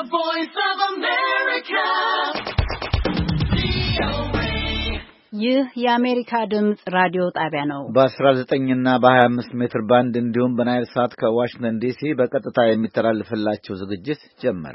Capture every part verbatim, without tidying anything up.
The Voice of America. ይህ የአሜሪካ ድምጽ ራዲዮ ጣቢያ ነው። በ19 እና በ25 ሜትር ባንድ እንዲሁም በናይል ሳት ከዋሽንግተን ዲሲ በቀጥታ የሚተላለፍላችሁ ዝግጅት ጀመረ።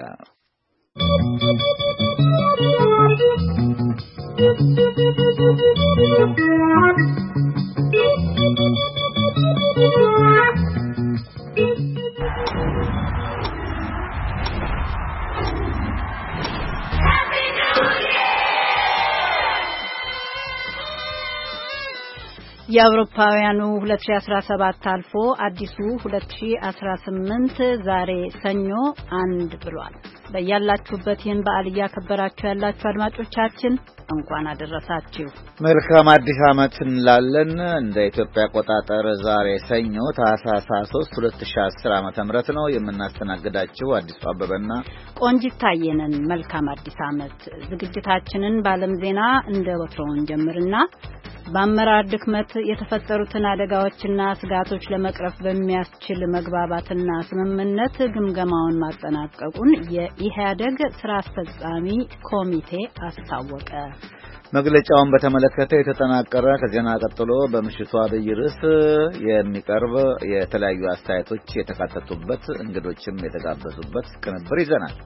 የአውሮፓውያኑ ሁለት ሺህ አስራ ሰባት አልፎ አዲሱ ሁለት ሺህ አስራ ስምንት ዛሬ ሰኞ አንድ ብሏል። በያላችሁበት ይህን በዓል እያከበራችሁ ያላችሁ አድማጮቻችን እንኳን አደረሳችሁ። መልካም አዲስ ዓመት እንላለን። እንደ ኢትዮጵያ አቆጣጠር ዛሬ ሰኞ ታህሳስ ሶስት ሁለት ሺህ አስር ዓመተ ምህረት ነው። የምናስተናግዳችሁ አዲሱ አበበና ቆንጂት ታየነን። መልካም አዲስ ዓመት። ዝግጅታችንን በዓለም ዜና እንደ ወትሮውን ጀምርና በአመራር ድክመት የተፈጠሩትን አደጋዎችና ስጋቶች ለመቅረፍ በሚያስችል መግባባትና ስምምነት ግምገማውን ማጠናቀቁን የኢህአዴግ ስራ አስፈጻሚ ኮሚቴ አስታወቀ። መግለጫውን በተመለከተ የተጠናቀረ ከዜና ቀጥሎ በምሽቱ አብይ ርዕስ የሚቀርብ የተለያዩ አስተያየቶች የተካተቱበት እንግዶችም የተጋበዙበት ቅንብር ይዘናል።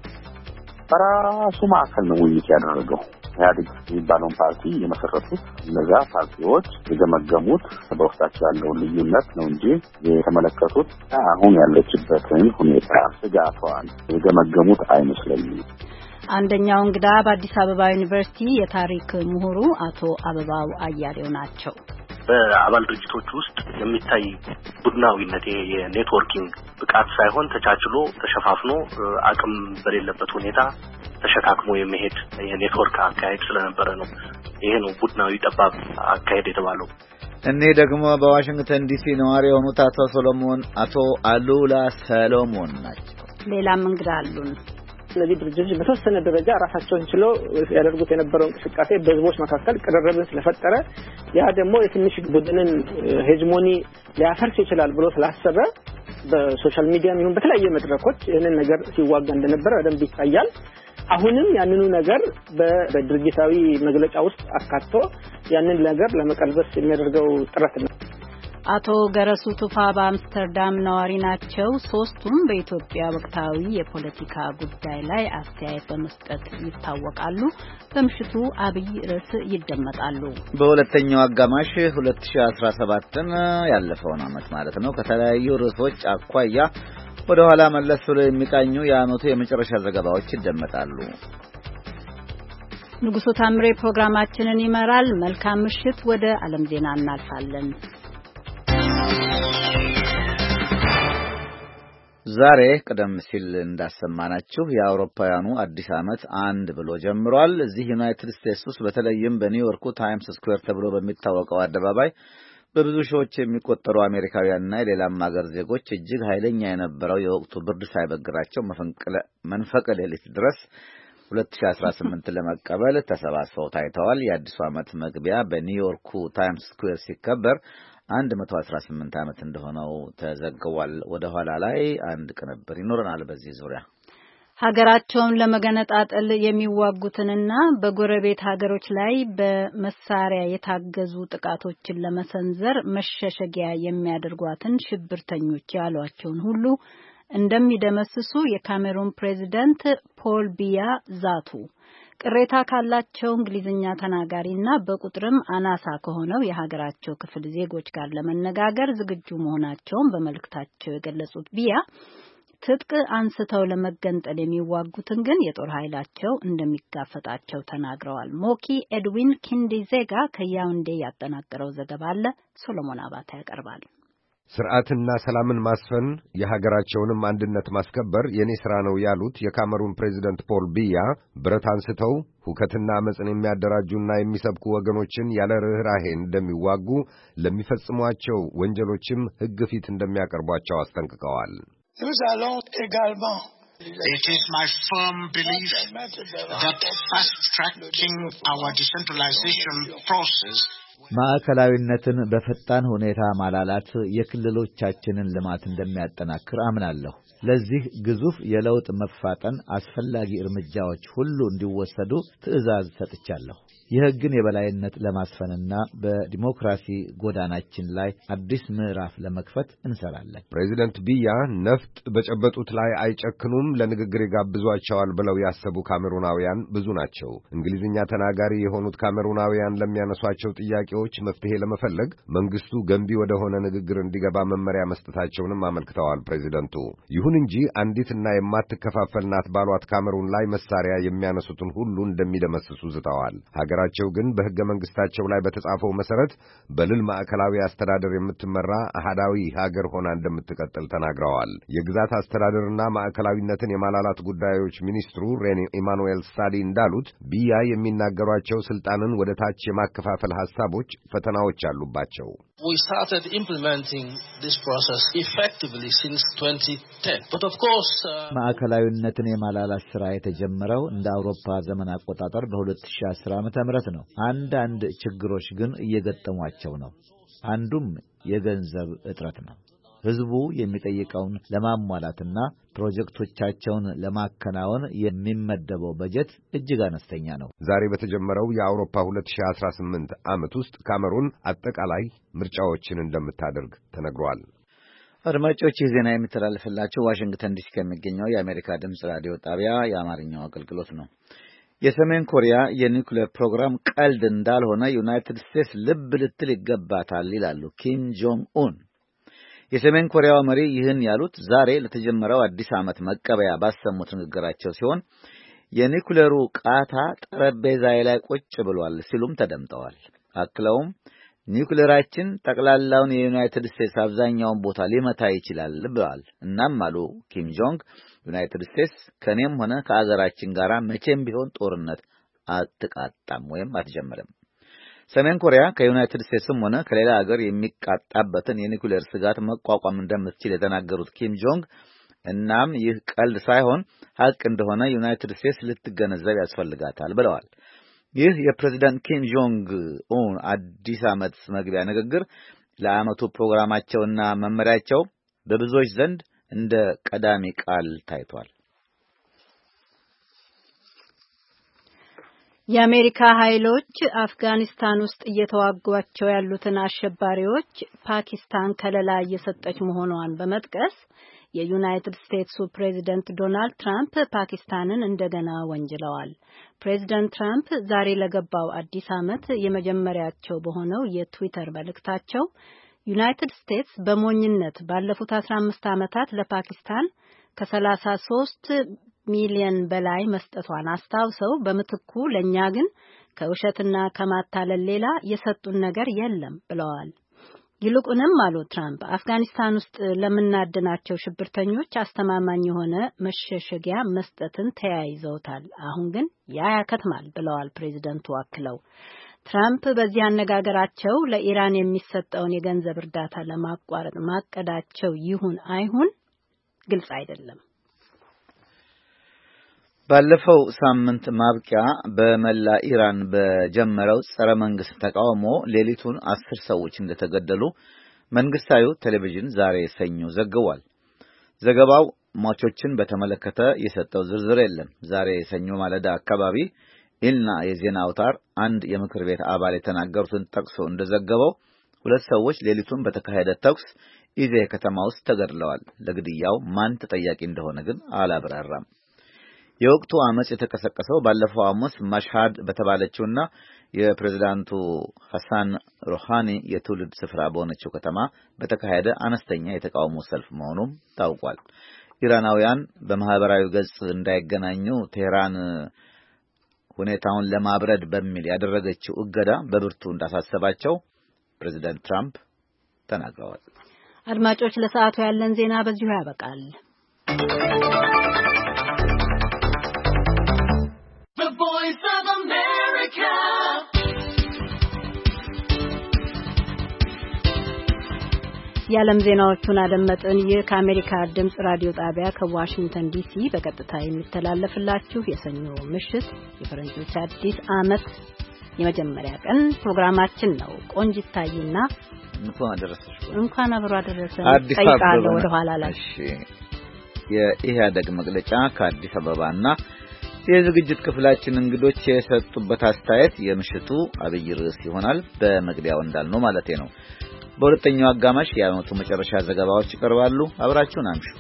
በራሱ ማዕከል ነው ውይይት ያደረገው። ኢህአዴግ የሚባለውን ፓርቲ የመሰረቱት እነዛ ፓርቲዎች የገመገሙት በውስጣቸው ያለውን ልዩነት ነው እንጂ የተመለከቱት አሁን ያለችበትን ሁኔታ ስጋቷን የገመገሙት አይመስለኝም። አንደኛው እንግዳ በአዲስ አበባ ዩኒቨርሲቲ የታሪክ ምሁሩ አቶ አበባው አያሌው ናቸው። በአባል ድርጅቶች ውስጥ የሚታይ ቡድናዊነት የኔትወርኪንግ ብቃት ሳይሆን ተቻችሎ ተሸፋፍኖ አቅም በሌለበት ሁኔታ ተሸካክሞ የሚሄድ የኔትወርክ አካሄድ ስለነበረ ነው። ይሄ ነው ቡድናዊ ጠባብ አካሄድ የተባለው። እኔ ደግሞ በዋሽንግተን ዲሲ ነዋሪ የሆኑት አቶ ሰሎሞን አቶ አሉላ ሰሎሞን ናቸው። ሌላም እንግዳ አሉን። እነዚህ ድርጅቶች በተወሰነ ደረጃ ራሳቸውን ችለው ያደርጉት የነበረው እንቅስቃሴ በህዝቦች መካከል ቅርርብን ስለፈጠረ ያ ደግሞ የትንሽ ቡድንን ሄጅሞኒ ሊያፈርስ ይችላል ብሎ ስላሰበ በሶሻል ሚዲያ ይሁን በተለያየ መድረኮች ይህንን ነገር ሲዋጋ እንደነበረ በደንብ ይታያል። አሁንም ያንኑ ነገር በድርጅታዊ መግለጫ ውስጥ አካቶ ያንን ነገር ለመቀልበስ የሚያደርገው ጥረት ነው። አቶ ገረሱ ቱፋ በአምስተርዳም ነዋሪ ናቸው። ሶስቱም በኢትዮጵያ ወቅታዊ የፖለቲካ ጉዳይ ላይ አስተያየት በመስጠት ይታወቃሉ። በምሽቱ አብይ ርዕስ ይደመጣሉ። በሁለተኛው አጋማሽ ሁለት ሺህ አስራ ሰባትን ያለፈውን ዓመት ማለት ነው ከተለያዩ ርዕሶች አኳያ ወደ ኋላ መለስ ብለው የሚቃኙ የዓመቱ የመጨረሻ ዘገባዎች ይደመጣሉ። ንጉሱ ታምሬ ፕሮግራማችንን ይመራል። መልካም ምሽት። ወደ ዓለም ዜና እናልፋለን። ዛሬ ቀደም ሲል እንዳሰማናችሁ የአውሮፓውያኑ አዲስ ዓመት አንድ ብሎ ጀምሯል። እዚህ ዩናይትድ ስቴትስ ውስጥ በተለይም በኒውዮርኩ ታይምስ ስኩዌር ተብሎ በሚታወቀው አደባባይ በብዙ ሺዎች የሚቆጠሩ አሜሪካውያንና የሌላም ሀገር ዜጎች እጅግ ኃይለኛ የነበረው የወቅቱ ብርድ ሳይበግራቸው መፈንቅለ መንፈቀ ሌሊት ድረስ ሁለት ሺህ አስራ ስምንት ለመቀበል ተሰባስበው ታይተዋል። የአዲሱ ዓመት መግቢያ በኒውዮርኩ ታይምስ ስኩዌር ሲከበር አንድ መቶ አስራ ስምንት ዓመት እንደሆነው ተዘግቧል። ወደ ኋላ ላይ አንድ ቅንብር ይኖረናል በዚህ ዙሪያ። ሀገራቸውን ለመገነጣጠል የሚዋጉትንና በጎረቤት ሀገሮች ላይ በመሳሪያ የታገዙ ጥቃቶችን ለመሰንዘር መሸሸጊያ የሚያደርጓትን ሽብርተኞች ያሏቸውን ሁሉ እንደሚደመስሱ የካሜሩን ፕሬዚደንት ፖል ቢያ ዛቱ። ቅሬታ ካላቸው እንግሊዝኛ ተናጋሪና በቁጥርም አናሳ ከሆነው የሀገራቸው ክፍል ዜጎች ጋር ለመነጋገር ዝግጁ መሆናቸውን በመልእክታቸው የገለጹት ቢያ ትጥቅ አንስተው ለመገንጠል የሚዋጉትን ግን የጦር ኃይላቸው እንደሚጋፈጣቸው ተናግረዋል። ሞኪ ኤድዊን ኪንዲዜጋ ከያውንዴ ያጠናቀረው ዘገባ አለ። ሶሎሞን አባተ ያቀርባል። ስርዓትና ሰላምን ማስፈን የሀገራቸውንም አንድነት ማስከበር የኔ ሥራ ነው ያሉት የካሜሩን ፕሬዚደንት ፖል ቢያ ብረት አንስተው ሁከትና አመጽን የሚያደራጁና የሚሰብኩ ወገኖችን ያለ ርኅራኄ እንደሚዋጉ ለሚፈጽሟቸው ወንጀሎችም ሕግ ፊት እንደሚያቀርቧቸው አስጠንቅቀዋል። It is my firm belief that fast-tracking our decentralization process ማዕከላዊነትን በፈጣን ሁኔታ ማላላት የክልሎቻችንን ልማት እንደሚያጠናክር አምናለሁ። ለዚህ ግዙፍ የለውጥ መፋጠን አስፈላጊ እርምጃዎች ሁሉ እንዲወሰዱ ትዕዛዝ ሰጥቻለሁ። የሕግን የበላይነት ለማስፈንና በዲሞክራሲ ጎዳናችን ላይ አዲስ ምዕራፍ ለመክፈት እንሰራለን። ፕሬዚደንት ቢያ ነፍጥ በጨበጡት ላይ አይጨክኑም፣ ለንግግር ይጋብዟቸዋል ብለው ያሰቡ ካሜሩናውያን ብዙ ናቸው። እንግሊዝኛ ተናጋሪ የሆኑት ካሜሩናውያን ለሚያነሷቸው ጥያቄዎች መፍትሄ ለመፈለግ መንግስቱ ገንቢ ወደሆነ ንግግር እንዲገባ መመሪያ መስጠታቸውንም አመልክተዋል ፕሬዚደንቱ። ይሁን እንጂ አንዲትና የማትከፋፈል ናት ባሏት ካሜሩን ላይ መሳሪያ የሚያነሱትን ሁሉ እንደሚደመስሱ ዝተዋል። ሀገራቸው ግን በሕገ መንግስታቸው ላይ በተጻፈው መሰረት በልል ማዕከላዊ አስተዳደር የምትመራ አሃዳዊ ሀገር ሆና እንደምትቀጥል ተናግረዋል። የግዛት አስተዳደርና ማዕከላዊነትን የማላላት ጉዳዮች ሚኒስትሩ ሬኔ ኢማኑኤል ሳዲ እንዳሉት ቢያ የሚናገሯቸው ስልጣንን ወደ ታች የማከፋፈል ሐሳቦች ፈተናዎች አሉባቸው። We started implementing this process effectively since twenty ten. But of course, ማዕከላዊነትን የማላላት ስራ የተጀመረው እንደ አውሮፓ ዘመን አቆጣጠር በ2010 ዓመተ ምህረት ነው። አንዳንድ ችግሮች ግን እየገጠሟቸው ነው። አንዱም የገንዘብ እጥረት ነው። ህዝቡ የሚጠይቀውን ለማሟላትና ፕሮጀክቶቻቸውን ለማከናወን የሚመደበው በጀት እጅግ አነስተኛ ነው። ዛሬ በተጀመረው የአውሮፓ ሁለት ሺህ አስራ ስምንት ዓመት ውስጥ ካሜሩን አጠቃላይ ምርጫዎችን እንደምታደርግ ተነግሯል። አድማጮች፣ ይህ ዜና የሚተላለፍላችሁ ዋሽንግተን ዲሲ ከሚገኘው የአሜሪካ ድምጽ ራዲዮ ጣቢያ የአማርኛው አገልግሎት ነው። የሰሜን ኮሪያ የኒውክሌር ፕሮግራም ቀልድ እንዳልሆነ ዩናይትድ ስቴትስ ልብ ልትል ይገባታል ይላሉ ኪም ጆንግ ኡን። የሰሜን ኮሪያው መሪ ይህን ያሉት ዛሬ ለተጀመረው አዲስ ዓመት መቀበያ ባሰሙት ንግግራቸው ሲሆን የኒውክሌሩ ቃታ ጠረጴዛዬ ላይ ቁጭ ብሏል ሲሉም ተደምጠዋል። አክለውም ኒውክሌራችን ጠቅላላውን የዩናይትድ ስቴትስ አብዛኛውን ቦታ ሊመታ ይችላል ብለዋል። እናም አሉ ኪም ጆንግ ዩናይትድ ስቴትስ ከኔም ሆነ ከአገራችን ጋር መቼም ቢሆን ጦርነት አትቃጣም ወይም አትጀምርም። ሰሜን ኮሪያ ከዩናይትድ ስቴትስም ሆነ ከሌላ ሀገር የሚቃጣበትን የኒውክሌር ስጋት መቋቋም እንደምትችል የተናገሩት ኪም ጆንግ እናም ይህ ቀልድ ሳይሆን ሀቅ እንደሆነ ዩናይትድ ስቴትስ ልትገነዘብ ያስፈልጋታል ብለዋል። ይህ የፕሬዝዳንት ኪም ጆንግ ኡን አዲስ ዓመት መግቢያ ንግግር ለዓመቱ ፕሮግራማቸውና መመሪያቸው በብዙዎች ዘንድ እንደ ቀዳሚ ቃል ታይቷል። የአሜሪካ ኃይሎች አፍጋኒስታን ውስጥ እየተዋጓቸው ያሉትን አሸባሪዎች ፓኪስታን ከለላ እየሰጠች መሆኗን በመጥቀስ የዩናይትድ ስቴትሱ ፕሬዚደንት ዶናልድ ትራምፕ ፓኪስታንን እንደገና ወንጅለዋል። ፕሬዚደንት ትራምፕ ዛሬ ለገባው አዲስ ዓመት የመጀመሪያቸው በሆነው የትዊተር መልእክታቸው ዩናይትድ ስቴትስ በሞኝነት ባለፉት አስራ አምስት ዓመታት ለፓኪስታን ከሰላሳ ሶስት ሚሊዮን በላይ መስጠቷን አስታውሰው በምትኩ ለኛ ግን ከውሸትና ከማታለል ሌላ የሰጡን ነገር የለም ብለዋል። ይልቁንም አሉ ትራምፕ አፍጋኒስታን ውስጥ ለምናድናቸው ሽብርተኞች አስተማማኝ የሆነ መሸሸጊያ መስጠትን ተያይዘውታል። አሁን ግን ያ ያከትማል ብለዋል ፕሬዚደንቱ አክለው። ትራምፕ በዚህ አነጋገራቸው ለኢራን የሚሰጠውን የገንዘብ እርዳታ ለማቋረጥ ማቀዳቸው ይሁን አይሁን ግልጽ አይደለም። ባለፈው ሳምንት ማብቂያ በመላ ኢራን በጀመረው ጸረ መንግስት ተቃውሞ ሌሊቱን አስር ሰዎች እንደተገደሉ መንግስታዊ ቴሌቪዥን ዛሬ ሰኞ ዘግቧል። ዘገባው ሟቾችን በተመለከተ የሰጠው ዝርዝር የለም። ዛሬ ሰኞ ማለዳ አካባቢ ኢልና የዜና አውታር አንድ የምክር ቤት አባል የተናገሩትን ጠቅሶ እንደዘገበው ሁለት ሰዎች ሌሊቱን በተካሄደ ተኩስ ኢዜ ከተማ ውስጥ ተገድለዋል። ለግድያው ማን ተጠያቂ እንደሆነ ግን አላብራራም። የወቅቱ አመጽ የተቀሰቀሰው ባለፈው ሐሙስ ማሽሃድ በተባለችውና የፕሬዝዳንቱ ሐሳን ሩሃኒ የትውልድ ስፍራ በሆነችው ከተማ በተካሄደ አነስተኛ የተቃውሞ ሰልፍ መሆኑም ታውቋል። ኢራናውያን በማህበራዊ ገጽ እንዳይገናኙ ቴህራን ሁኔታውን ለማብረድ በሚል ያደረገችው እገዳ በብርቱ እንዳሳሰባቸው ፕሬዝዳንት ትራምፕ ተናግረዋል። አድማጮች፣ ለሰዓቱ ያለን ዜና በዚሁ ያበቃል። የዓለም ዜናዎቹን አደመጥን። ይህ ከአሜሪካ ድምጽ ራዲዮ ጣቢያ ከዋሽንግተን ዲሲ በቀጥታ የሚተላለፍላችሁ የሰኞ ምሽት የፈረንጆች አዲስ ዓመት የመጀመሪያ ቀን ፕሮግራማችን ነው። ቆንጂት ታይና እንኳን አደረሰሽ። እንኳን አብሮ አደረሰን። ጠይቃለሁ ወደ ኋላ ላይ። እሺ የኢህአደግ መግለጫ ከአዲስ አበባና የዝግጅት ክፍላችን እንግዶች የሰጡበት አስተያየት የምሽቱ አብይ ርዕስ ይሆናል። በመግቢያው እንዳልነው ማለቴ ነው። በሁለተኛው አጋማሽ የዓመቱ መጨረሻ ዘገባዎች ይቀርባሉ። አብራችሁን አምሹ።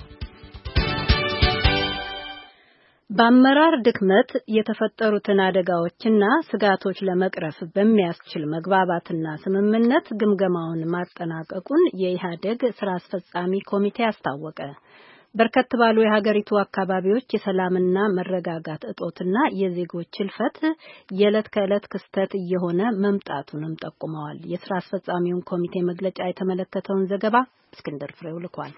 በአመራር ድክመት የተፈጠሩትን አደጋዎችና ስጋቶች ለመቅረፍ በሚያስችል መግባባትና ስምምነት ግምገማውን ማጠናቀቁን የኢህአዴግ ስራ አስፈጻሚ ኮሚቴ አስታወቀ። በርከት ባሉ የሀገሪቱ አካባቢዎች የሰላምና መረጋጋት እጦትና የዜጎች ህልፈት የዕለት ከዕለት ክስተት እየሆነ መምጣቱንም ጠቁመዋል። የስራ አስፈጻሚውን ኮሚቴ መግለጫ የተመለከተውን ዘገባ እስክንድር ፍሬው ልኳል።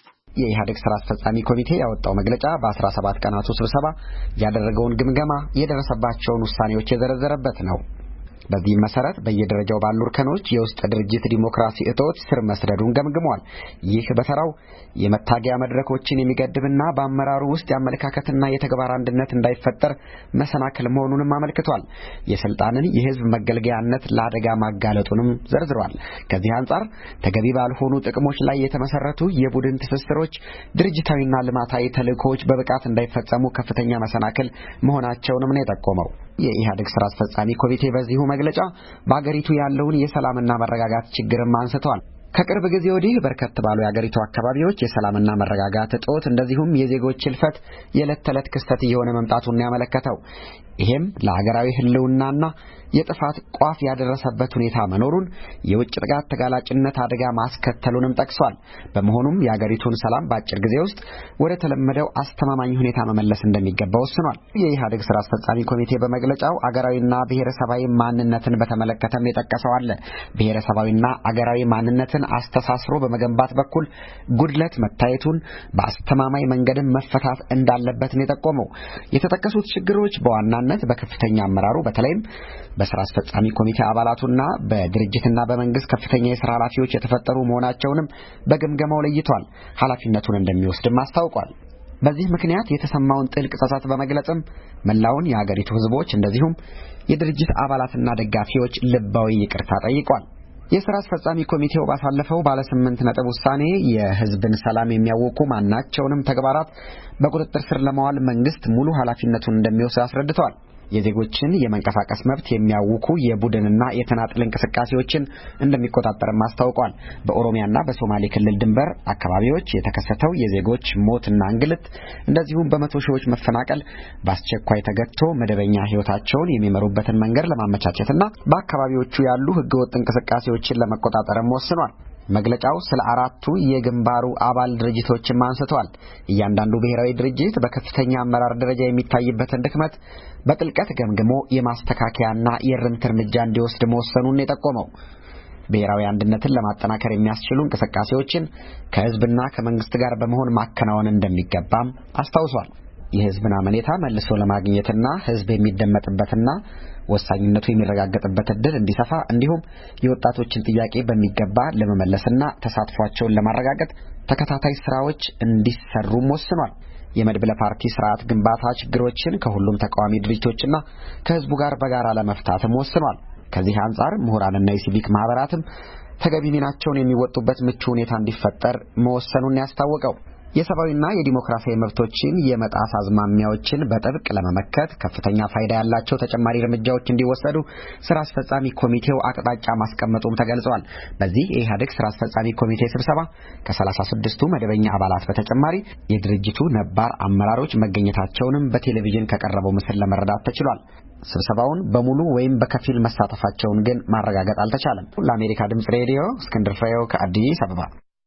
የኢህአዴግ ስራ አስፈጻሚ ኮሚቴ ያወጣው መግለጫ በአስራ ሰባት ቀናቱ ስብሰባ ያደረገውን ግምገማ የደረሰባቸውን ውሳኔዎች የዘረዘረበት ነው። በዚህም መሰረት በየደረጃው ባሉ እርከኖች የውስጥ ድርጅት ዲሞክራሲ እጦት ስር መስደዱን ገምግሟል። ይህ በተራው የመታገያ መድረኮችን የሚገድብና በአመራሩ ውስጥ የአመለካከትና የተግባር አንድነት እንዳይፈጠር መሰናክል መሆኑንም አመልክቷል። የስልጣንን የህዝብ መገልገያነት ለአደጋ ማጋለጡንም ዘርዝሯል። ከዚህ አንጻር ተገቢ ባልሆኑ ጥቅሞች ላይ የተመሰረቱ የቡድን ትስስሮች፣ ድርጅታዊና ልማታዊ ተልእኮዎች በብቃት እንዳይፈጸሙ ከፍተኛ መሰናክል መሆናቸውንም ነው የጠቆመው። የኢህአዴግ ስራ አስፈጻሚ ኮሚቴ በዚሁ መግለጫ በአገሪቱ ያለውን የሰላምና መረጋጋት ችግርም አንስተዋል። ከቅርብ ጊዜ ወዲህ በርከት ባሉ የአገሪቱ አካባቢዎች የሰላምና መረጋጋት እጦት እንደዚሁም የዜጎች ህልፈት የዕለት ተዕለት ክስተት እየሆነ መምጣቱን ያመለከተው ይሄም ለሀገራዊ ህልውናና የጥፋት ቋፍ ያደረሰበት ሁኔታ መኖሩን የውጭ ጥቃት ተጋላጭነት አደጋ ማስከተሉንም ጠቅሷል። በመሆኑም የአገሪቱን ሰላም በአጭር ጊዜ ውስጥ ወደ ተለመደው አስተማማኝ ሁኔታ መመለስ እንደሚገባ ወስኗል። የኢህአዴግ ስራ አስፈጻሚ ኮሚቴ በመግለጫው አገራዊና ብሔረሰባዊ ማንነትን በተመለከተም የጠቀሰው አለ። ብሔረሰባዊና አገራዊ ማንነትን አስተሳስሮ በመገንባት በኩል ጉድለት መታየቱን በአስተማማኝ መንገድም መፈታት እንዳለበት ነው የጠቆመው። የተጠቀሱት ችግሮች በዋናነት በከፍተኛ አመራሩ በተለይም በስራ አስፈጻሚ ኮሚቴ አባላቱና በድርጅትና በመንግስት ከፍተኛ የሥራ ኃላፊዎች የተፈጠሩ መሆናቸውንም በግምገማው ለይቷል። ኃላፊነቱን እንደሚወስድም አስታውቋል። በዚህ ምክንያት የተሰማውን ጥልቅ ጸጸት በመግለጽም መላውን የአገሪቱ ህዝቦች እንደዚሁም የድርጅት አባላትና ደጋፊዎች ልባዊ ይቅርታ ጠይቋል። የሥራ አስፈጻሚ ኮሚቴው ባሳለፈው ባለ ስምንት ነጥብ ውሳኔ የህዝብን ሰላም የሚያውኩ ማናቸውንም ተግባራት በቁጥጥር ስር ለማዋል መንግስት ሙሉ ኃላፊነቱን እንደሚወስድ አስረድቷል። የዜጎችን የመንቀሳቀስ መብት የሚያውኩ የቡድንና የተናጥል እንቅስቃሴዎችን እንደሚቆጣጠርም አስታውቋል። በኦሮሚያና በሶማሌ ክልል ድንበር አካባቢዎች የተከሰተው የዜጎች ሞትና እንግልት እንደዚሁም በመቶ ሺዎች መፈናቀል በአስቸኳይ ተገትቶ መደበኛ ህይወታቸውን የሚመሩበትን መንገድ ለማመቻቸትና በአካባቢዎቹ ያሉ ህገወጥ እንቅስቃሴዎችን ለመቆጣጠርም ወስኗል። መግለጫው ስለ አራቱ የግንባሩ አባል ድርጅቶችም አንስቷል። እያንዳንዱ ብሔራዊ ድርጅት በከፍተኛ አመራር ደረጃ የሚታይበትን ድክመት በጥልቀት ገምግሞ የማስተካከያና የእርምት እርምጃ እንዲወስድ መወሰኑን የጠቆመው ብሔራዊ አንድነትን ለማጠናከር የሚያስችሉ እንቅስቃሴዎችን ከህዝብና ከመንግስት ጋር በመሆን ማከናወን እንደሚገባም አስታውሷል። የህዝብን አመኔታ መልሶ ለማግኘትና ህዝብ የሚደመጥበትና ወሳኝነቱ የሚረጋገጥበት ዕድል እንዲሰፋ እንዲሁም የወጣቶችን ጥያቄ በሚገባ ለመመለስና ተሳትፏቸውን ለማረጋገጥ ተከታታይ ስራዎች እንዲሰሩም ወስኗል። የመድብለ ፓርቲ ስርዓት ግንባታ ችግሮችን ከሁሉም ተቃዋሚ ድርጅቶችና ከህዝቡ ጋር በጋራ ለመፍታትም ወስኗል። ከዚህ አንጻር ምሁራንና የሲቪክ ማህበራትም ተገቢ ሚናቸውን የሚወጡበት ምቹ ሁኔታ እንዲፈጠር መወሰኑን ያስታወቀው የሰብአዊና የዲሞክራሲያዊ መብቶችን የመጣስ አዝማሚያዎችን በጥብቅ ለመመከት ከፍተኛ ፋይዳ ያላቸው ተጨማሪ እርምጃዎች እንዲወሰዱ ስራ አስፈጻሚ ኮሚቴው አቅጣጫ ማስቀመጡም ተገልጿል። በዚህ የኢህአዴግ ስራ አስፈጻሚ ኮሚቴ ስብሰባ ከሰላሳ ስድስቱ መደበኛ አባላት በተጨማሪ የድርጅቱ ነባር አመራሮች መገኘታቸውንም በቴሌቪዥን ከቀረበው ምስል ለመረዳት ተችሏል። ስብሰባውን በሙሉ ወይም በከፊል መሳተፋቸውን ግን ማረጋገጥ አልተቻለም። ለአሜሪካ ድምጽ ሬዲዮ እስክንድር ፍሬው ከአዲስ አበባ።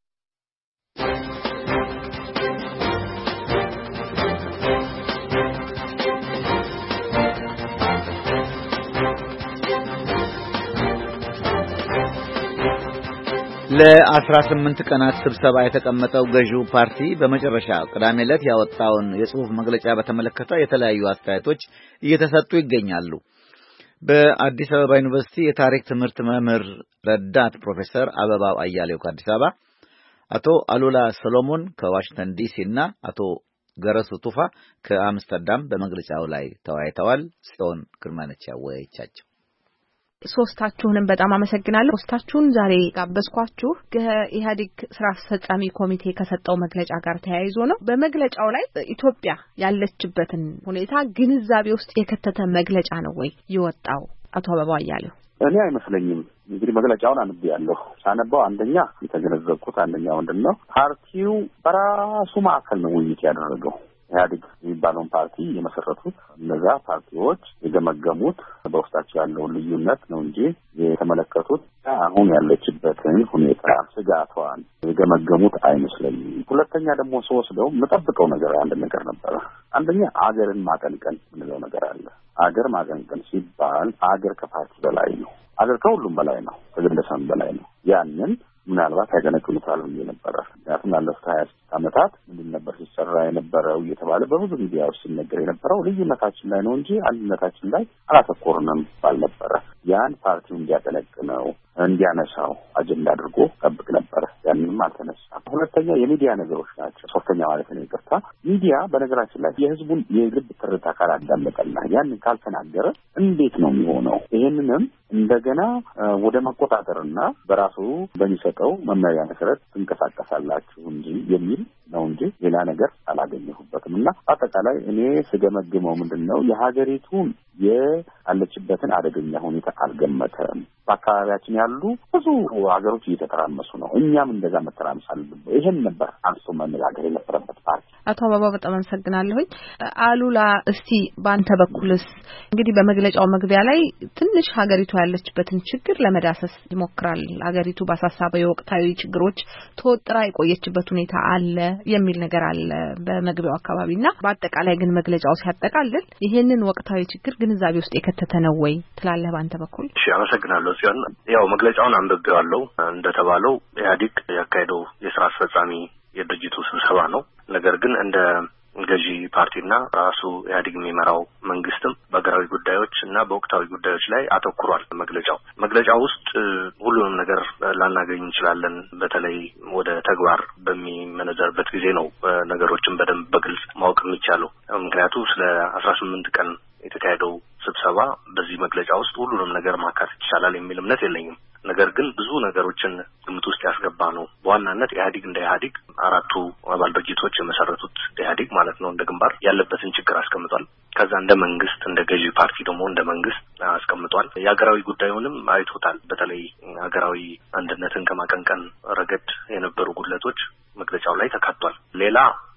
ለአስራ ስምንት ቀናት ስብሰባ የተቀመጠው ገዢው ፓርቲ በመጨረሻ ቅዳሜ ዕለት ያወጣውን የጽሑፍ መግለጫ በተመለከተ የተለያዩ አስተያየቶች እየተሰጡ ይገኛሉ። በአዲስ አበባ ዩኒቨርሲቲ የታሪክ ትምህርት መምህር ረዳት ፕሮፌሰር አበባው አያሌው ከአዲስ አበባ፣ አቶ አሉላ ሰሎሞን ከዋሽንግተን ዲሲ እና አቶ ገረሱ ቱፋ ከአምስተርዳም በመግለጫው ላይ ተወያይተዋል። ጽዮን ግርማ ነች ያወያየቻቸው። ሶስታችሁንም በጣም አመሰግናለሁ። ሶስታችሁን ዛሬ ጋበዝኳችሁ ከኢህአዴግ ስራ አስፈጻሚ ኮሚቴ ከሰጠው መግለጫ ጋር ተያይዞ ነው። በመግለጫው ላይ ኢትዮጵያ ያለችበትን ሁኔታ ግንዛቤ ውስጥ የከተተ መግለጫ ነው ወይ የወጣው? አቶ አበባው አያሌው። እኔ አይመስለኝም። እንግዲህ መግለጫውን አንብቤያለሁ። ሳነበው አንደኛ የተገነዘብኩት አንደኛ ምንድነው ፓርቲው በራሱ ማዕከል ነው ውይይት ያደረገው። ኢህአዴግ የሚባለውን ፓርቲ የመሰረቱት እነዛ ፓርቲዎች የገመገሙት በውስጣቸው ያለውን ልዩነት ነው እንጂ የተመለከቱት አሁን ያለችበትን ሁኔታ ስጋቷን የገመገሙት አይመስለኝም። ሁለተኛ ደግሞ ስወስደው የምጠብቀው ነገር አንድ ነገር ነበረ። አንደኛ አገርን ማቀንቀን ምንለው ነገር አለ። አገር ማቀንቀን ሲባል አገር ከፓርቲ በላይ ነው። አገር ከሁሉም በላይ ነው። ከግለሰብ በላይ ነው። ያንን ምናልባት ያገነቅሉታል ብዬ ነበረ። ምክንያቱም ላለፉት ሀያ ዓመታት ምንድን ነበር ሲሰራ የነበረው እየተባለ በብዙ ሚዲያዎች ሲነገር የነበረው ልዩነታችን ላይ ነው እንጂ አንድነታችን ላይ አላተኮርንም ባልነበረ ያን ፓርቲው እንዲያጠነቅነው እንዲያነሳው አጀንዳ አድርጎ ጠብቅ ነበረ። ያንንም አልተነሳም። ሁለተኛ የሚዲያ ነገሮች ናቸው። ሶስተኛ ማለት ነው ይቅርታ፣ ሚዲያ በነገራችን ላይ የህዝቡን የልብ ትርታ ካላዳመጠና ያንን ካልተናገረ እንዴት ነው የሚሆነው? ይሄንንም እንደገና ወደ መቆጣጠርና በራሱ በሚሰጠው መመሪያ መሰረት ትንቀሳቀሳላችሁ እንጂ የሚል ነው እንጂ ሌላ ነገር አላገኘሁበትም። እና አጠቃላይ እኔ ስገመግመው ምንድነው የሀገሪቱን የአለችበትን አደገኛ ሁኔታ አልገመተም። በአካባቢያችን ያሉ ብዙ ሀገሮች እየተተራመሱ ነው። እኛም እንደዛ መተራመስ አለብን። ይሄን ነበር አንስቶ መነጋገር የነበረበት ፓርቲ። አቶ አበባ በጣም አመሰግናለሁኝ። አሉላ እስቲ ባንተ በኩልስ እንግዲህ በመግለጫው መግቢያ ላይ ትንሽ ሀገሪቱ ያለችበትን ችግር ለመዳሰስ ይሞክራል። ሀገሪቱ ባሳሳበው ወቅታዊ ችግሮች ተወጥራ የቆየችበት ሁኔታ አለ የሚል ነገር አለ በመግቢያው አካባቢና በአጠቃላይ ግን መግለጫው ሲያጠቃልል ይሄንን ወቅታዊ ችግር ግንዛቤ ውስጥ የከተተ ነው ወይ ትላለህ ባንተ በኩል? እሺ አመሰግናለሁ። ሲሆን ያው መግለጫውን አንብቤዋለሁ። እንደተባለው ኢህአዴግ ያካሄደው የስራ አስፈጻሚ የድርጅቱ ስብሰባ ነው። ነገር ግን እንደ ገዢ ፓርቲና ራሱ ኢህአዴግ የሚመራው መንግስትም በሀገራዊ ጉዳዮች እና በወቅታዊ ጉዳዮች ላይ አተኩሯል። መግለጫው መግለጫው ውስጥ ሁሉንም ነገር ላናገኝ እንችላለን። በተለይ ወደ ተግባር በሚመነዘርበት ጊዜ ነው ነገሮችን በደንብ በግልጽ ማወቅ የሚቻለው። ምክንያቱም ስለ አስራ ስምንት ቀን የተካሄደው ስብሰባ በዚህ መግለጫ ውስጥ ሁሉንም ነገር ማካተት ይቻላል የሚል እምነት የለኝም። ነገር ግን ብዙ ነገሮችን ግምት ውስጥ ያስገባ ነው። በዋናነት ኢህአዴግ እንደ ኢህአዴግ አራቱ አባል ድርጅቶች የመሰረቱት ኢህአዴግ ማለት ነው እንደ ግንባር ያለበትን ችግር አስቀምጧል። ከዛ እንደ መንግስት እንደ ገዢ ፓርቲ ደግሞ እንደ መንግስት አስቀምጧል። የሀገራዊ ጉዳዩንም አይቶታል። በተለይ ሀገራዊ አንድነትን ከማቀንቀን ረገድ የነበሩ ጉድለቶች መግለጫው ላይ ተካቷል። ሌላ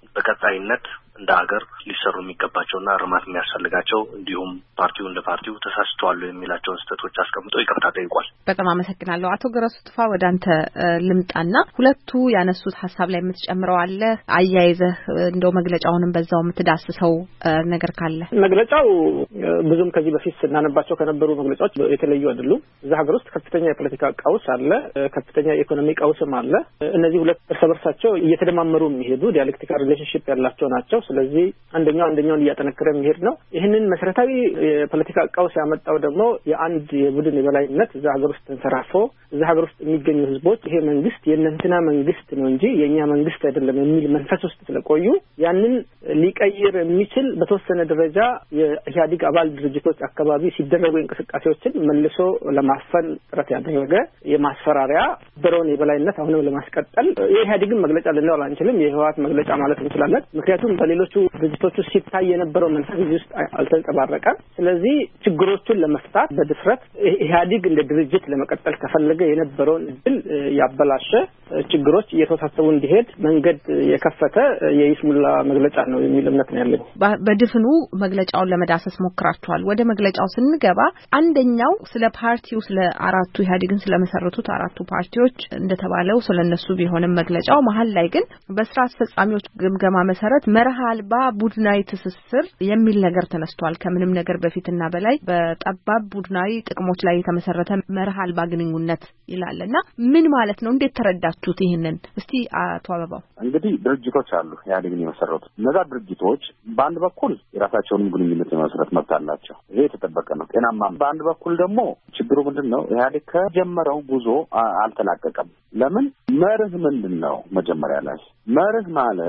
በቀጣይነት እንደ ሀገር ሊሰሩ የሚገባቸውና እርማት የሚያስፈልጋቸው እንዲሁም ፓርቲው እንደ ፓርቲው ተሳስተዋል የሚላቸውን ስህተቶች አስቀምጦ ይቅርታ ጠይቋል። በጣም አመሰግናለሁ። አቶ ገረሱ ጥፋ ወደ አንተ ልምጣና ሁለቱ ያነሱት ሀሳብ ላይ የምትጨምረው አለ አያይዘህ እንደው መግለጫውንም በዛው የምትዳስሰው ነገር ካለ? መግለጫው ብዙም ከዚህ በፊት ስናነባቸው ከነበሩ መግለጫዎች የተለዩ አይደሉም። እዛ ሀገር ውስጥ ከፍተኛ የፖለቲካ ቀውስ አለ፣ ከፍተኛ የኢኮኖሚ ቀውስም አለ። እነዚህ ሁለት እርስ በርሳቸው እየተደማመሩ የሚሄዱ ዲያሌክቲካል ሪሌሽንሺፕ ያላቸው ናቸው። ስለዚህ አንደኛው አንደኛውን እያጠነከረ የሚሄድ ነው። ይህንን መሰረታዊ የፖለቲካ ቀውስ ያመጣው ደግሞ የአንድ የቡድን የበላይነት እዛ ሀገር ውስጥ ተንሰራፎ እዛ ሀገር ውስጥ የሚገኙ ህዝቦች ይሄ መንግስት የእነንትና መንግስት ነው እንጂ የኛ መንግስት አይደለም የሚል መንፈስ ውስጥ ስለቆዩ ያንን ሊቀይር የሚችል በተወሰነ ደረጃ የኢህአዴግ አባል ድርጅቶች አካባቢ ሲደረጉ እንቅስቃሴዎችን መልሶ ለማፈን ጥረት ያደረገ የማስፈራሪያ በሮን የበላይነት አሁንም ለማስቀጠል የኢህአዴግን መግለጫ ልንለው አንችልም፣ የህወሓት መግለጫ ማለት እንችላለን። ምክንያቱም በሌሎቹ ድርጅቶች ውስጥ ሲታይ የነበረው መንፈስ እዚህ ውስጥ አልተንጸባረቀም። ስለዚህ ችግሮቹን ለመፍታት በድፍረት ኢህአዴግ እንደ ድርጅት ለመቀጠል ከፈለገ የነበረውን እድል ያበላሸ ችግሮች እየተወሳሰቡ እንዲሄድ መንገድ የከፈተ የይስሙላ መግለጫ ነው የሚል እምነት ነው ያለኝ። በድፍኑ መግለጫውን ለመዳሰስ ሞክራችኋል። ወደ መግለጫው ስንገባ አንደኛው ስለ ፓርቲው ስለ አራቱ ኢህአዴግን ስለመሰረቱት አራቱ ፓርቲዎች እንደተባለው ስለነሱ ቢሆንም መግለጫው መሀል ላይ ግን በስራ አስፈጻሚዎች ግምገማ መሰረት መርህ አልባ ቡድናዊ ትስስር የሚል ነገር ተነስቷል። ከምንም ነገር በፊትና በላይ በጠባብ ቡድናዊ ጥቅሞች ላይ የተመሰረተ መርህ አልባ ግንኙነት ይላልና ምን ማለት ነው? እንዴት ተረዳችሁት ይሄንን? እስቲ አቶ አበባው። እንግዲህ ድርጅቶች አሉ ኢህአዴግን የመሰረቱት። እነዛ ድርጅቶች በአንድ በኩል የራሳቸውን ግንኙነት የመሰረት መብት አላቸው። ይሄ የተጠበቀ ነው፣ ጤናማ። በአንድ በኩል ደግሞ ችግሩ ምንድነው? ኢህአዴግ ከጀመረው ጉዞ አልተላቀቀም። ለምን? መርህ ምንድነው? መጀመሪያ ላይ መርህ ማለት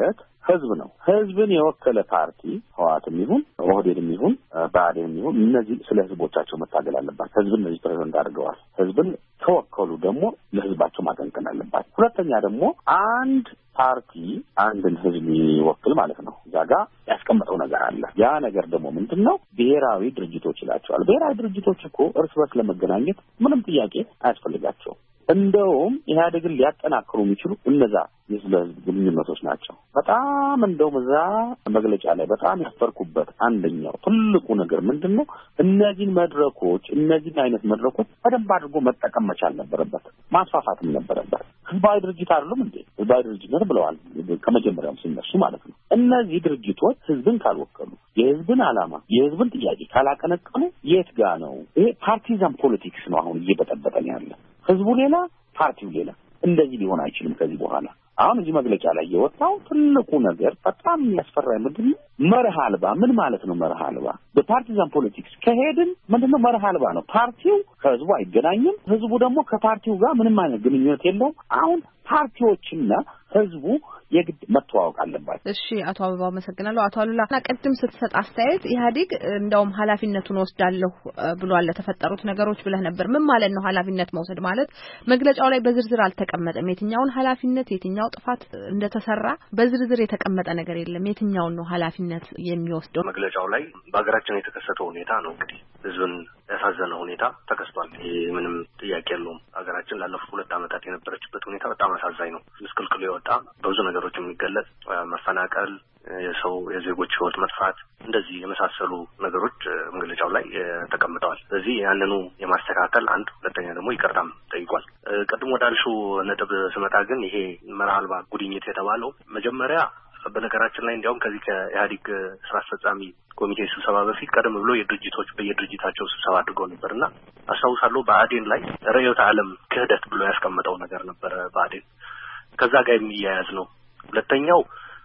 ህዝብ ነው። ህዝብን የወከለ ፓርቲ ህወሓትም ይሁን ኦህዴድም ይሁን ብአዴንም ይሁን እነዚህ ስለ ህዝቦቻቸው መታገል አለባቸው። ህዝብን እነዚህ ፕሬዝዳንት አድርገዋል። ህዝብን ተወከሉ ደግሞ ለህዝባቸው ማቀንቀን አለባቸው። ሁለተኛ ደግሞ አንድ ፓርቲ አንድን ህዝብ ይወክል ማለት ነው። ዛጋ ያስቀመጠው ነገር አለ። ያ ነገር ደግሞ ምንድነው? ብሔራዊ ድርጅቶች ይላቸዋል። ብሔራዊ ድርጅቶች እኮ እርስ በርስ ለመገናኘት ምንም ጥያቄ አያስፈልጋቸውም። እንደውም ኢህአዴግን ሊያጠናክሩ የሚችሉ እነዛ የህዝብ ለህዝብ ግንኙነቶች ናቸው። በጣም እንደውም እዛ መግለጫ ላይ በጣም ያፈርኩበት አንደኛው ትልቁ ነገር ምንድነው? እነዚህን መድረኮች እነዚህን አይነት መድረኮች በደንብ አድርጎ መጠቀም መቻል ነበረበት፣ ማስፋፋትም ነበረበት። ህዝባዊ ድርጅት አይደሉም እንዴ? ህዝባዊ ድርጅት ነው ብለዋል ከመጀመሪያውም ሲነሱ ማለት ነው። እነዚህ ድርጅቶች ህዝብን ካልወከሉ፣ የህዝብን ዓላማ የህዝብን ጥያቄ ካላቀነቀኑ የት ጋ ነው? ይሄ ፓርቲዛን ፖለቲክስ ነው አሁን እየበጠበጠን ያለ። ህዝቡ ሌላ ፓርቲው ሌላ። እንደዚህ ሊሆን አይችልም ከዚህ በኋላ። አሁን እዚህ መግለጫ ላይ የወጣው ትልቁ ነገር በጣም ያስፈራኝ ምንድን ነው? መርህ አልባ። ምን ማለት ነው መርህ አልባ? በፓርቲዛን ፖለቲክስ ከሄድን ምንድነው መርህ አልባ ነው። ፓርቲው ከህዝቡ አይገናኝም፣ ህዝቡ ደግሞ ከፓርቲው ጋር ምንም አይነት ግንኙነት የለውም። አሁን ፓርቲዎችና ህዝቡ የግድ መተዋወቅ አለባቸው። እሺ አቶ አበባው መሰግናለሁ። አቶ አሉላ ቀደም ስትሰጥ አስተያየት ኢህአዴግ እንደውም ኃላፊነቱን ወስዳለሁ ብሏል ለተፈጠሩት ነገሮች ብለህ ነበር። ምን ማለት ነው ኃላፊነት መውሰድ ማለት? መግለጫው ላይ በዝርዝር አልተቀመጠም። የትኛውን ኃላፊነት የትኛው ጥፋት እንደተሰራ በዝርዝር የተቀመጠ ነገር የለም። የትኛውን ነው ኃላፊነት የሚወስደው? መግለጫው ላይ በአገራችን የተከሰተው ሁኔታ ነው እንግዲህ ህዝብን ያሳዘነ ሁኔታ ተከስቷል። ይሄ ምንም ጥያቄ የለውም። አገራችን ላለፉት ሁለት ዓመታት የነበረችበት ሁኔታ በጣም አሳዛኝ ነው። ምስቅልቅሉ የወጣ በብዙ ነገሮች የሚገለጽ መፈናቀል፣ የሰው የዜጎች ህይወት መጥፋት፣ እንደዚህ የመሳሰሉ ነገሮች መግለጫው ላይ ተቀምጠዋል። ስለዚህ ያንኑ የማስተካከል አንድ፣ ሁለተኛ ደግሞ ይቅርታም ጠይቋል። ቀድሞ ወዳልሽው ነጥብ ስመጣ ግን ይሄ መርህ አልባ ጉድኝት የተባለው መጀመሪያ በነገራችን ላይ እንዲያውም ከዚህ ከኢህአዴግ ስራ አስፈጻሚ ኮሚቴ ስብሰባ በፊት ቀደም ብሎ የድርጅቶች በየድርጅታቸው ስብሰባ አድርገው ነበርና አስታውሳለሁ ብአዴን ላይ ርዕዮተ ዓለም ክህደት ብሎ ያስቀመጠው ነገር ነበር ብአዴን። ከዛ ጋር የሚያያዝ ነው። ሁለተኛው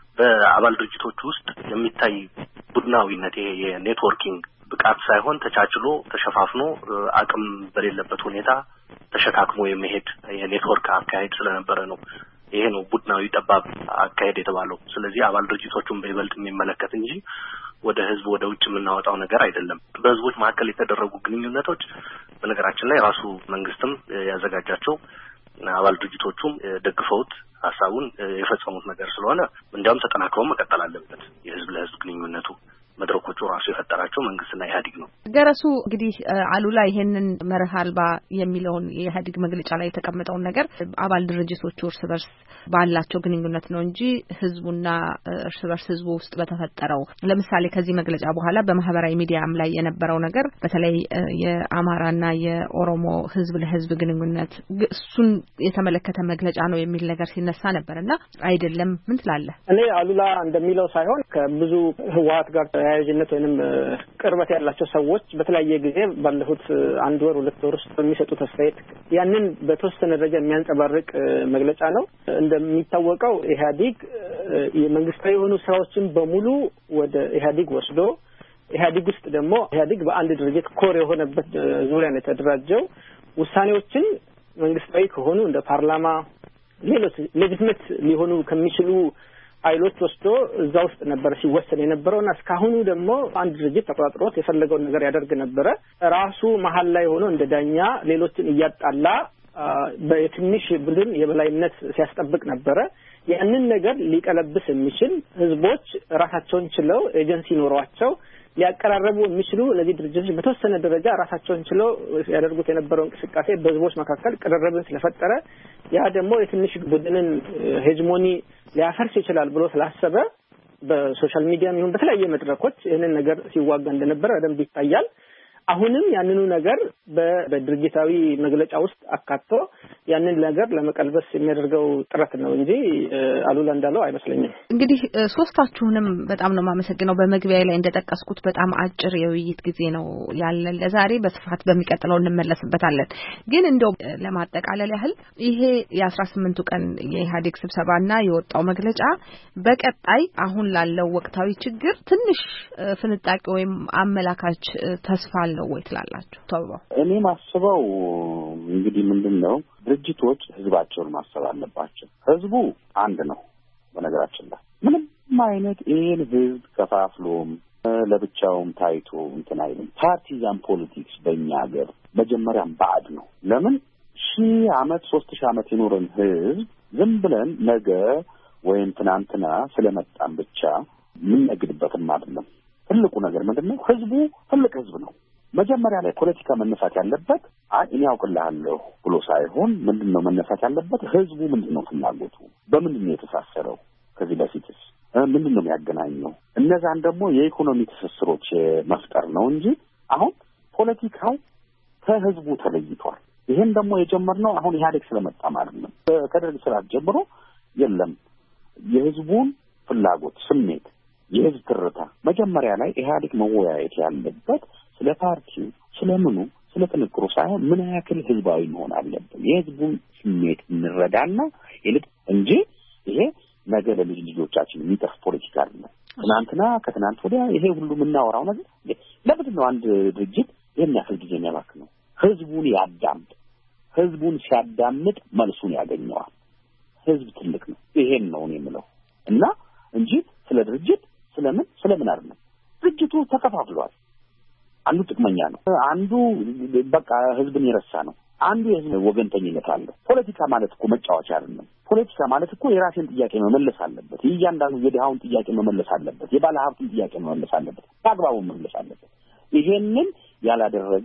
በአባል ድርጅቶች ውስጥ የሚታይ ቡድናዊነት፣ ይሄ የኔትወርኪንግ ብቃት ሳይሆን ተቻችሎ ተሸፋፍኖ አቅም በሌለበት ሁኔታ ተሸካክሞ የሚሄድ የኔትወርክ አካሄድ ስለነበረ ነው። ይሄ ነው ቡድናዊ ጠባብ አካሄድ የተባለው። ስለዚህ አባል ድርጅቶቹን በይበልጥ የሚመለከት እንጂ ወደ ህዝብ ወደ ውጭ የምናወጣው ነገር አይደለም። በህዝቦች መካከል የተደረጉ ግንኙነቶች በነገራችን ላይ ራሱ መንግስትም ያዘጋጃቸው አባል ድርጅቶቹም ደግፈውት ሐሳቡን የፈጸሙት ነገር ስለሆነ እንዲያውም ተጠናክሮ መቀጠል አለበት። የህዝብ ለህዝብ ግንኙነቱ መድረኮቹ ራሱ የፈጠራቸው መንግስትና ኢህአዴግ ነው። ገረሱ እንግዲህ አሉላ ይሄንን መርህ አልባ የሚለውን የኢህአዴግ መግለጫ ላይ የተቀመጠውን ነገር አባል ድርጅቶቹ እርስ በርስ ባላቸው ግንኙነት ነው እንጂ ህዝቡና እርስ በርስ ህዝቡ ውስጥ በተፈጠረው ለምሳሌ ከዚህ መግለጫ በኋላ በማህበራዊ ሚዲያም ላይ የነበረው ነገር በተለይ የአማራና የኦሮሞ ህዝብ ለህዝብ ግንኙነት እሱን የተመለከተ መግለጫ ነው የሚል ነገር ሲነሳ ነበርና አይደለም። ምን ትላለህ? እኔ አሉላ እንደሚለው ሳይሆን ከብዙ ህወሓት ጋር ተያያዥነት ወይንም ቅርበት ያላቸው ሰዎች በተለያየ ጊዜ ባለፉት አንድ ወር ሁለት ወር ውስጥ የሚሰጡት አስተያየት ያንን በተወሰነ ደረጃ የሚያንጸባርቅ መግለጫ ነው። እንደሚታወቀው ኢህአዴግ የመንግስታዊ የሆኑ ስራዎችን በሙሉ ወደ ኢህአዴግ ወስዶ ኢህአዴግ ውስጥ ደግሞ ኢህአዴግ በአንድ ድርጅት ኮር የሆነበት ዙሪያ ነው የተደራጀው። ውሳኔዎችን መንግስታዊ ከሆኑ እንደ ፓርላማ ሌሎች ሌጂትሜት ሊሆኑ ከሚችሉ ኃይሎች ወስዶ እዛ ውስጥ ነበር ሲወሰን የነበረውና እስካሁኑ ደግሞ አንድ ድርጅት ተቆጣጥሮት የፈለገውን ነገር ያደርግ ነበር። ራሱ መሀል ላይ ሆኖ እንደ ዳኛ ሌሎችን እያጣላ በትንሽ ቡድን የበላይነት ሲያስጠብቅ ነበር። ያንን ነገር ሊቀለብስ የሚችል ህዝቦች ራሳቸውን ችለው ኤጀንሲ ኖሯቸው ሊያቀራረቡ የሚችሉ እነዚህ ድርጅቶች በተወሰነ ደረጃ ራሳቸውን ችለው ያደርጉት የነበረው እንቅስቃሴ በህዝቦች መካከል ቅርርብን ስለፈጠረ ያ ደግሞ የትንሽ ቡድንን ሄጅሞኒ ሊያፈርስ ይችላል ብሎ ስላሰበ በሶሻል ሚዲያም ይሁን በተለያየ መድረኮች ይህንን ነገር ሲዋጋ እንደነበረ በደንብ ይታያል። አሁንም ያንኑ ነገር በድርጅታዊ መግለጫ ውስጥ አካቶ ያንን ነገር ለመቀልበስ የሚያደርገው ጥረት ነው እንጂ አሉላ እንዳለው አይመስለኝም። እንግዲህ ሶስታችሁንም በጣም ነው ማመሰግነው። በመግቢያ ላይ እንደጠቀስኩት በጣም አጭር የውይይት ጊዜ ነው ያለን ለዛሬ። በስፋት በሚቀጥለው እንመለስበታለን። ግን እንደው ለማጠቃለል ያህል ይሄ የአስራ ስምንቱ ቀን የኢህአዴግ ስብሰባና የወጣው መግለጫ በቀጣይ አሁን ላለው ወቅታዊ ችግር ትንሽ ፍንጣቂ ወይም አመላካች ተስፋ ነው ወይ ትላላችሁ? ተውባ እኔ ማስበው እንግዲህ ምንድነው ድርጅቶች ህዝባቸውን ማሰብ አለባቸው። ህዝቡ አንድ ነው። በነገራችን ላይ ምንም አይነት ይሄን ህዝብ ከፋፍሎም ለብቻውም ታይቶ እንትን አይልም። ፓርቲዛን ፖለቲክስ በእኛ ሀገር መጀመሪያም ባዕድ ነው። ለምን ሺህ ዓመት ሶስት ሺህ ዓመት የኖረን ህዝብ ዝም ብለን ነገ ወይም ትናንትና ስለመጣን ብቻ ምን ነግድበትም አይደለም። ትልቁ ነገር ምንድነው? ህዝቡ ትልቅ ህዝብ ነው። መጀመሪያ ላይ ፖለቲካ መነሳት ያለበት አይ እኔ አውቅልሃለሁ ብሎ ሳይሆን ምንድነው መነሳት ያለበት? ህዝቡ ምንድነው ፍላጎቱ? በምንድነው የተሳሰረው? ከዚህ በፊትስ ምንድነው የሚያገናኘው? እነዛን ደግሞ የኢኮኖሚ ትስስሮች መፍጠር ነው እንጂ አሁን ፖለቲካው ከህዝቡ ተለይቷል። ይሄን ደግሞ የጀመርነው አሁን ኢህአዴግ ስለመጣ ማለት ነው። ከደርግ ስርዓት ጀምሮ የለም የህዝቡን ፍላጎት ስሜት፣ የህዝብ ትርታ መጀመሪያ ላይ ኢህአዴግ መወያየት ያለበት ስለ ፓርቲው፣ ስለምኑ፣ ስለ ጥንቅሩ ሳይሆን ምን ያክል ህዝባዊ መሆን አለበት የህዝቡን ስሜት እንረዳና ይልቅ እንጂ ይሄ ነገ ለልጅ ልጆቻችን የሚጠፍ ፖለቲካ አይደለም። ትናንትና ከትናንት ወዲያ ይሄ ሁሉ የምናወራው ነገር ለምንድን ነው አንድ ድርጅት ይሄን ያክል ጊዜ የሚያባክነው? ህዝቡን ያዳምጥ። ህዝቡን ሲያዳምጥ መልሱን ያገኘዋል። ህዝብ ትልቅ ነው። ይሄን ነው እኔ የምለው እና እንጂ ስለ ድርጅት ስለምን ስለምን አይደለም። ድርጅቱ ተከፋፍሏል። አንዱ ጥቅመኛ ነው፣ አንዱ በቃ ህዝብን ይረሳ ነው፣ አንዱ የህዝብ ወገንተኝነት አለ። ፖለቲካ ማለት እኮ መጫወቻ አይደለም። ፖለቲካ ማለት እኮ የራስን ጥያቄ መመለስ አለበት። እያንዳንዱ የድሃውን ጥያቄ መመለስ አለበት። የባለ ሀብቱን ጥያቄ መመለስ አለበት። በአግባቡ መመለስ አለበት። ይሄንን ያላደረገ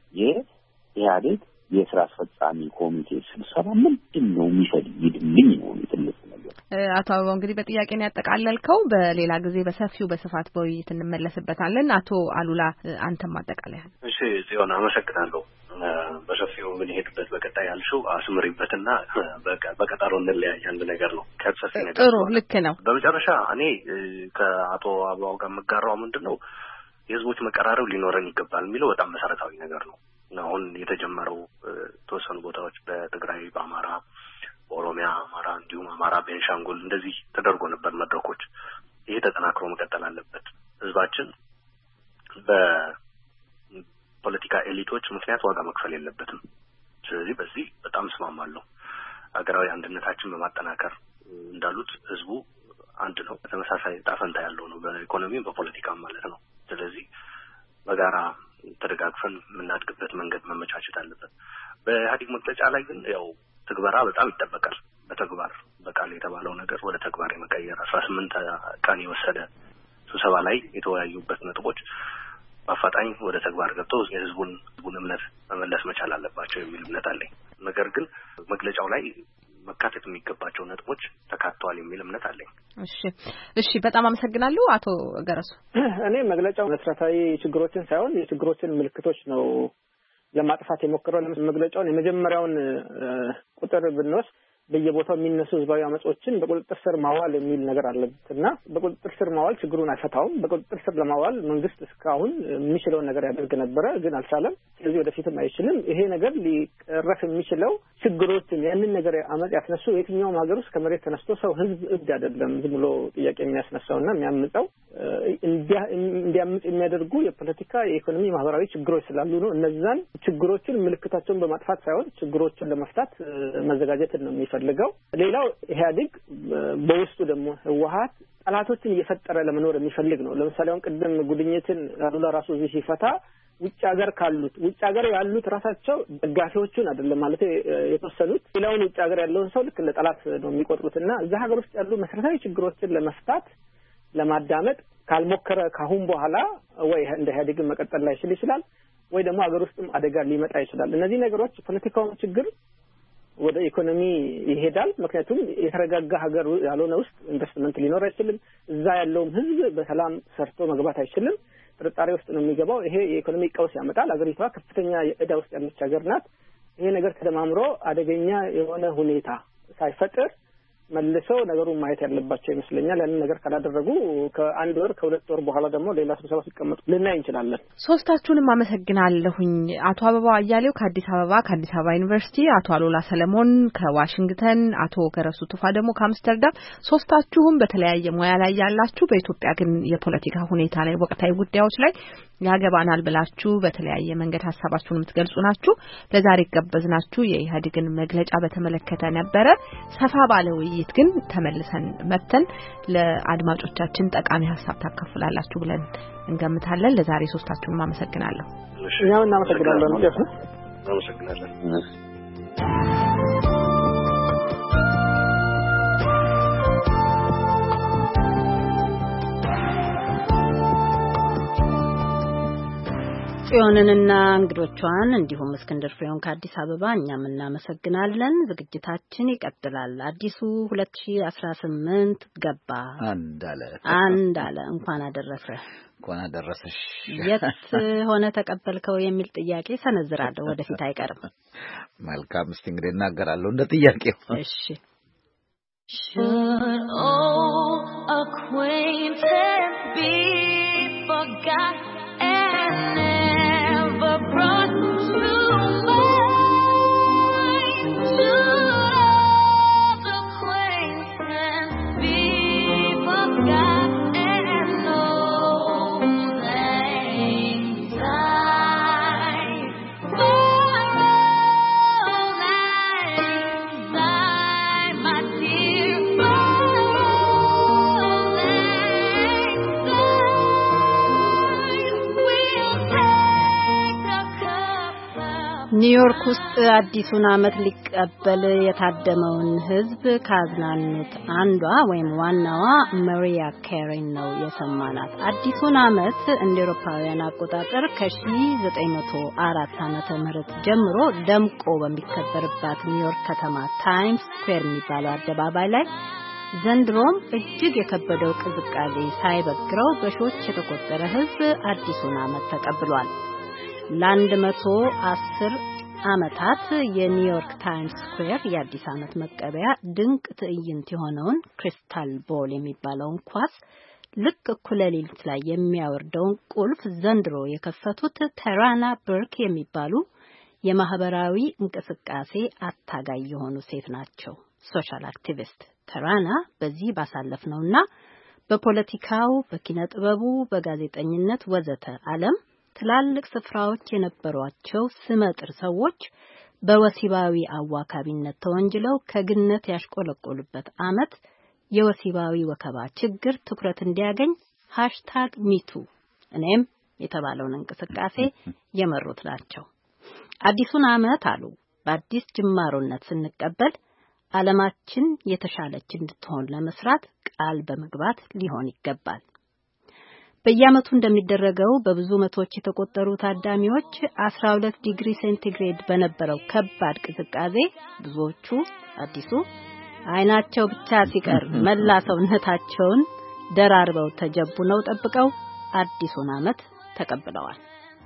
የኢህአዴግ የስራ አስፈጻሚ ኮሚቴ ስብሰባ ምንድን ነው የሚፈልግልኝ ነው ትልቅ ነገር። አቶ አበባው እንግዲህ በጥያቄ ነው ያጠቃለልከው። በሌላ ጊዜ በሰፊው በስፋት በውይይት እንመለስበታለን። አቶ አሉላ አንተም አጠቃላይ። እሺ ጽዮን አመሰግናለሁ። በሰፊው ምን ሄድበት በቀጣይ ያልሽው አስምሪበትና በቀጠሮ እንለያይ አንድ ነገር ነው። ከሰፊ ነገር ጥሩ ልክ ነው። በመጨረሻ እኔ ከአቶ አበባው ጋር መጋራው ምንድነው የህዝቦች መቀራረብ ሊኖረን ይገባል የሚለው በጣም መሰረታዊ ነገር ነው። አሁን የተጀመረው ተወሰኑ ቦታዎች በትግራይ፣ በአማራ፣ በኦሮሚያ፣ አማራ እንዲሁም አማራ ቤንሻንጉል እንደዚህ ተደርጎ ነበር መድረኮች። ይሄ ተጠናክሮ መቀጠል አለበት። ህዝባችን በፖለቲካ ኤሊቶች ምክንያት ዋጋ መክፈል የለበትም። ስለዚህ በዚህ በጣም እስማማለሁ። ሀገራዊ አንድነታችን በማጠናከር እንዳሉት ህዝቡ አንድ ነው፣ ተመሳሳይ ጣፈንታ ያለው ነው በኢኮኖሚም በፖለቲካም ማለት ነው። ስለዚህ በጋራ ተደጋግፈን የምናድግበት መንገድ መመቻቸት አለበት። በኢህአዴግ መግለጫ ላይ ግን ያው ትግበራ በጣም ይጠበቃል። በተግባር በቃል የተባለው ነገር ወደ ተግባር የመቀየር አስራ ስምንት ቀን የወሰደ ስብሰባ ላይ የተወያዩበት ነጥቦች በአፋጣኝ ወደ ተግባር ገብተው የህዝቡን ህዝቡን እምነት መመለስ መቻል አለባቸው የሚል እምነት አለኝ። ነገር ግን መግለጫው ላይ መካተት የሚገባቸው ነጥቦች ተካተዋል የሚል እምነት አለኝ። እሺ እሺ በጣም አመሰግናለሁ። አቶ ገረሱ እኔ መግለጫው መሰረታዊ ችግሮችን ሳይሆን የችግሮችን ምልክቶች ነው ለማጥፋት የሞከረው። መግለጫውን የመጀመሪያውን ቁጥር ብንወስድ በየቦታው የሚነሱ ህዝባዊ አመጾችን በቁጥጥር ስር ማዋል የሚል ነገር አለበትና በቁጥጥር ስር ማዋል ችግሩን አይፈታውም። በቁጥጥር ስር ለማዋል መንግስት እስካሁን የሚችለውን ነገር ያደርግ ነበረ፣ ግን አልቻለም። ስለዚህ ወደፊትም አይችልም። ይሄ ነገር ሊቀረፍ የሚችለው ችግሮችን ያንን ነገር አመጽ ያስነሱ የትኛውም ሀገር ውስጥ ከመሬት ተነስቶ ሰው ህዝብ እብድ አይደለም ዝም ብሎ ጥያቄ የሚያስነሳውና የሚያምጸው እንዲያምጽ የሚያደርጉ የፖለቲካ፣ የኢኮኖሚ፣ ማህበራዊ ችግሮች ስላሉ ነው። እነዛን ችግሮችን ምልክታቸውን በማጥፋት ሳይሆን ችግሮችን ለመፍታት መዘጋጀትን ነው የሚፈልገው። ሌላው ኢህአዴግ በውስጡ ደግሞ ህወሓት ጠላቶችን እየፈጠረ ለመኖር የሚፈልግ ነው። ለምሳሌ አሁን ቅድም ጉድኝትን አሉላ ራሱ እዚህ ሲፈታ ውጭ ሀገር ካሉት ውጭ ሀገር ያሉት ራሳቸው ደጋፊዎቹን አይደለም ማለት የተወሰኑት ሌላውን ውጭ ሀገር ያለውን ሰው ልክ እንደ ጠላት ነው የሚቆጥሩትና እዛ ሀገር ውስጥ ያሉ መሰረታዊ ችግሮችን ለመፍታት ለማዳመጥ ካልሞከረ ካሁን በኋላ ወይ እንደ ኢህአዴግ መቀጠል ላይ ይችላል ወይ ደግሞ ሀገር ውስጥም አደጋ ሊመጣ ይችላል። እነዚህ ነገሮች ፖለቲካውን ችግር ወደ ኢኮኖሚ ይሄዳል። ምክንያቱም የተረጋጋ ሀገር ያልሆነ ውስጥ ኢንቨስትመንት ሊኖር አይችልም። እዛ ያለውም ህዝብ በሰላም ሰርቶ መግባት አይችልም። ጥርጣሬ ውስጥ ነው የሚገባው። ይሄ የኢኮኖሚ ቀውስ ያመጣል። ሀገሪቷ ከፍተኛ የዕዳ ውስጥ ያለች ሀገር ናት። ይሄ ነገር ተደማምሮ አደገኛ የሆነ ሁኔታ ሳይፈጥር መልሰው ነገሩን ማየት ያለባቸው ይመስለኛል። ያንን ነገር ካላደረጉ ከአንድ ወር ከሁለት ወር በኋላ ደግሞ ሌላ ስብሰባ ሲቀመጡ ልናይ እንችላለን። ሶስታችሁንም አመሰግናለሁኝ። አቶ አበባ አያሌው ከአዲስ አበባ ከአዲስ አበባ ዩኒቨርሲቲ፣ አቶ አሉላ ሰለሞን ከዋሽንግተን፣ አቶ ገረሱ ቱፋ ደግሞ ከአምስተርዳም። ሶስታችሁም በተለያየ ሙያ ላይ ያላችሁ፣ በኢትዮጵያ ግን የፖለቲካ ሁኔታ ላይ ወቅታዊ ጉዳዮች ላይ ያገባናል ብላችሁ በተለያየ መንገድ ሐሳባችሁን የምትገልጹ ናችሁ። ለዛሬ ገበዝናችሁ የኢህአዴግን መግለጫ በተመለከተ ነበረ። ሰፋ ባለ ውይይት ግን ተመልሰን መተን ለአድማጮቻችን ጠቃሚ ሐሳብ ታካፍላላችሁ ብለን እንገምታለን። ለዛሬ ሶስታችሁንም አመሰግናለሁ። እኛም እናመሰግናለን። እናመሰግናለን። ጽዮንንና እንግዶቿን እንዲሁም እስክንድር ፍሬውን ከአዲስ አበባ እኛም እናመሰግናለን። ዝግጅታችን ይቀጥላል። አዲሱ ሁለት ሺህ አስራ ስምንት ገባ። አንድ አለ አንድ አለ እንኳን አደረሰ እንኳን አደረሰሽ። የት ሆነ ተቀበልከው የሚል ጥያቄ ሰነዝራለሁ። ወደፊት አይቀርም። መልካም። እስቲ እንግዲህ እናገራለሁ እንደ ጥያቄው። እሺ Should old acquaintance be forgot and never brought to mind? Should old acquaintance be forgot and old lang syne? For old lang syne, my dear, for old lang syne, we'll take a cup of ኒውዮርክ ውስጥ አዲሱን ዓመት ሊቀበል የታደመውን ሕዝብ ካዝናኑት አንዷ ወይም ዋናዋ ማሪያ ካሬን ነው የሰማናት። አዲሱን ዓመት እንደ አውሮፓውያን አቆጣጠር ከ1904 ዓመተ ምህረት ጀምሮ ደምቆ በሚከበርባት ኒውዮርክ ከተማ ታይምስ ስኩዌር የሚባለው አደባባይ ላይ ዘንድሮም እጅግ የከበደው ቅዝቃዜ ሳይበግረው በሺዎች የተቆጠረ ሕዝብ አዲሱን ዓመት ተቀብሏል። ለአንድ መቶ አስር ዓመታት የኒውዮርክ ታይምስ ስኩዌር የአዲስ ዓመት መቀበያ ድንቅ ትዕይንት የሆነውን ክሪስታል ቦል የሚባለውን ኳስ ልክ እኩለ ሌሊት ላይ የሚያወርደውን ቁልፍ ዘንድሮ የከፈቱት ተራና በርክ የሚባሉ የማህበራዊ እንቅስቃሴ አታጋይ የሆኑ ሴት ናቸው። ሶሻል አክቲቪስት ተራና በዚህ ባሳለፍነውና በፖለቲካው፣ በኪነ ጥበቡ፣ በጋዜጠኝነት ወዘተ ዓለም ትላልቅ ስፍራዎች የነበሯቸው ስመጥር ሰዎች በወሲባዊ አዋካቢነት ተወንጅለው ከግነት ያሽቆለቆሉበት ዓመት የወሲባዊ ወከባ ችግር ትኩረት እንዲያገኝ ሃሽታግ ሚቱ እኔም የተባለውን እንቅስቃሴ የመሩት ናቸው። አዲሱን ዓመት አሉ በአዲስ ጅማሮነት ስንቀበል ዓለማችን የተሻለች እንድትሆን ለመስራት ቃል በመግባት ሊሆን ይገባል። በየዓመቱ እንደሚደረገው በብዙ መቶዎች የተቆጠሩ ታዳሚዎች አስራ ሁለት ዲግሪ ሴንቲግሬድ በነበረው ከባድ ቅዝቃዜ ብዙዎቹ አዲሱ አይናቸው ብቻ ሲቀር መላ ሰውነታቸውን ደራርበው ተጀቡነው ጠብቀው አዲሱን ዓመት ተቀብለዋል።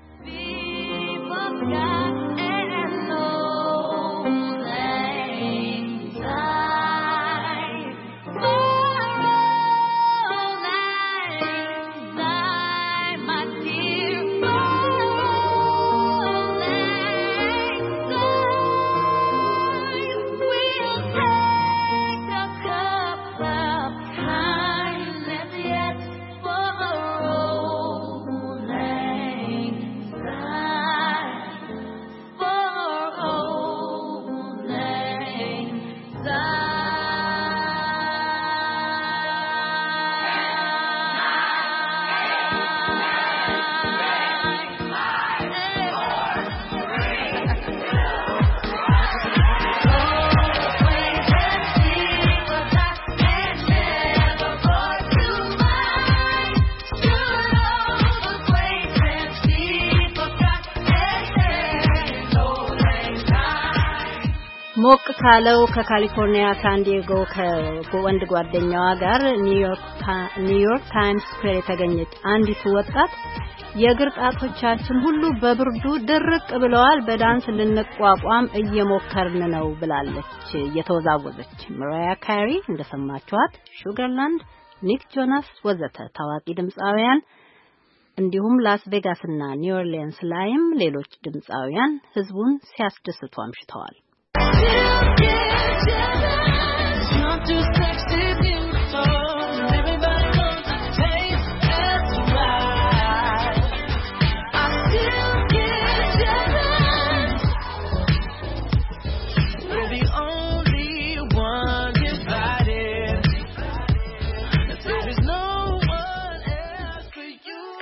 ሞቅ ካለው ከካሊፎርኒያ ሳን ዲዬጎ ከወንድ ጓደኛዋ ጋር ኒውዮርክ ኒውዮርክ ታይምስ ስኩዌር የተገኘች አንዲቱ ወጣት የእግር ጣቶቻችን ሁሉ በብርዱ ድርቅ ብለዋል፣ በዳንስ ልንቋቋም እየሞከርን ነው ብላለች እየተወዛወዘች። ማሪያ ካሪ እንደሰማችኋት ሹገርላንድ፣ ኒክ ጆናስ ወዘተ ታዋቂ ድምጻውያን እንዲሁም ላስ ቬጋስና ኒው ኦርሊንስ ላይም ሌሎች ድምጻውያን ህዝቡን ሲያስደስቱ አምሽተዋል።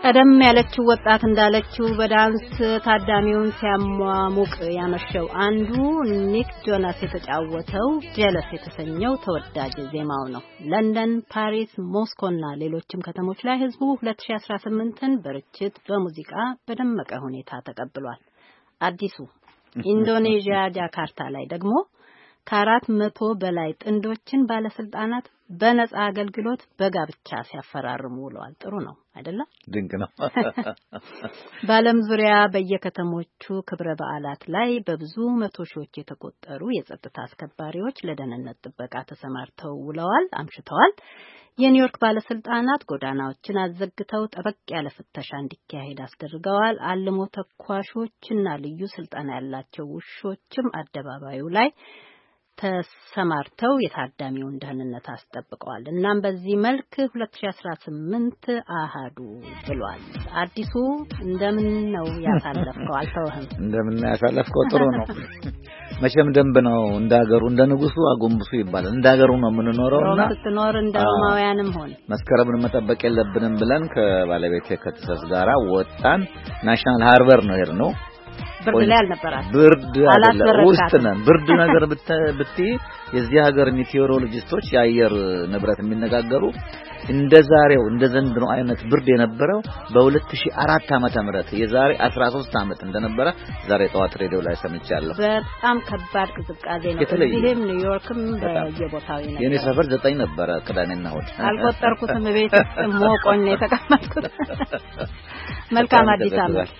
ቀደም ያለችው ወጣት እንዳለችው በዳንስ ታዳሚውን ሲያሟሙቅ ያመሸው አንዱ ኒክ ጆናስ የተጫወተው ጀለስ የተሰኘው ተወዳጅ ዜማው ነው። ለንደን፣ ፓሪስ፣ ሞስኮና ሌሎችም ከተሞች ላይ ህዝቡ ሁለት ሺህ አስራ ስምንትን በርችት በሙዚቃ በደመቀ ሁኔታ ተቀብሏል። አዲሱ ኢንዶኔዥያ ጃካርታ ላይ ደግሞ ከአራት መቶ በላይ ጥንዶችን ባለስልጣናት በነጻ አገልግሎት በጋብቻ ሲያፈራርሙ ውለዋል። ጥሩ ነው አይደለም? ድንቅ ነው። በዓለም ዙሪያ በየከተሞቹ ክብረ በዓላት ላይ በብዙ መቶ ሺዎች የተቆጠሩ የጸጥታ አስከባሪዎች ለደህንነት ጥበቃ ተሰማርተው ውለዋል፣ አምሽተዋል። የኒውዮርክ ባለስልጣናት ጎዳናዎችን አዘግተው ጠበቅ ያለ ፍተሻ እንዲካሄድ አስደርገዋል። አልሞ ተኳሾችና ልዩ ስልጠና ያላቸው ውሾችም አደባባዩ ላይ ተሰማርተው የታዳሚውን ደህንነት አስጠብቀዋል። እናም በዚህ መልክ ሁለት ሺህ አስራ ስምንት አሃዱ ብሏል። አዲሱ እንደምን ነው ያሳለፍከው? አልተወህም? እንደምን ያሳለፍከው? ጥሩ ነው። መቼም ደንብ ነው እንዳገሩ እንደ ንጉሱ አጎንብሱ ይባላል። እንዳገሩ ነው የምንኖረውና ስትኖር እንደ ሮማውያንም ሆነ መስከረምን መጠበቅ የለብንም ብለን ከባለቤቴ ከተሰስ ጋራ ወጣን። ናሽናል ሃርበር ነው ሄድነው። ብርድ ላይ አልነበራት። ብርድ አይደለም ውስጥ ነን። ብርድ ነገር ብትይ የዚህ ሀገር ሜቴዎሮሎጂስቶች የአየር ንብረት የሚነጋገሩ እንደ ዛሬው እንደ ዘንድሮ አይነት ብርድ የነበረው በ2004 ዓመተ ምህረት የዛሬ አስራ ሶስት ዓመት እንደነበረ ዛሬ ጠዋት ሬዲዮ ላይ ሰምቻለሁ። በጣም ከባድ ቅዝቃዜ ነው። እዚህም ኒውዮርክም በየቦታው ይነበራል። የኔ ሰፈር ዘጠኝ ነበረ ቅዳሜና እሑድ። አልቆጠርኩትም። ቤት ሞቆኝ ነው የተቀመጥኩት። መልካም አዲስ ዓመት።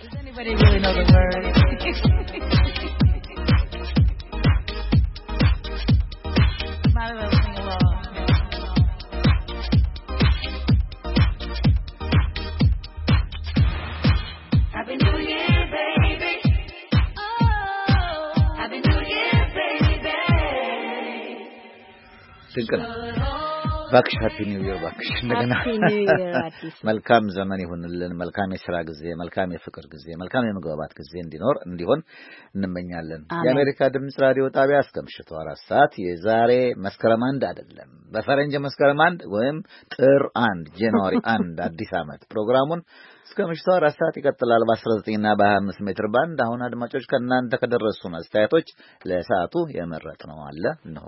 ድንቅ ነው። ባክሽ ሃፒ ኒው ኢየር ባክሽ። እንደገና መልካም ዘመን ይሁንልን። መልካም የሥራ ጊዜ፣ መልካም የፍቅር ጊዜ፣ መልካም የመግባባት ጊዜ እንዲኖር እንዲሆን እንመኛለን። የአሜሪካ ድምጽ ራዲዮ ጣቢያ እስከ ምሽቱ አራት ሰዓት የዛሬ መስከረም አንድ አይደለም በፈረንጅ መስከረም አንድ ወይም ጥር አንድ ጃንዋሪ አንድ አዲስ ዓመት ፕሮግራሙን እስከ ምሽቱ አራት ሰዓት ይቀጥላል በአስራ ዘጠኝ እና በሀያ አምስት ሜትር ባንድ። አሁን አድማጮች ከእናንተ ከደረሱን አስተያየቶች ለሰዓቱ የመረጥነው አለ ነው።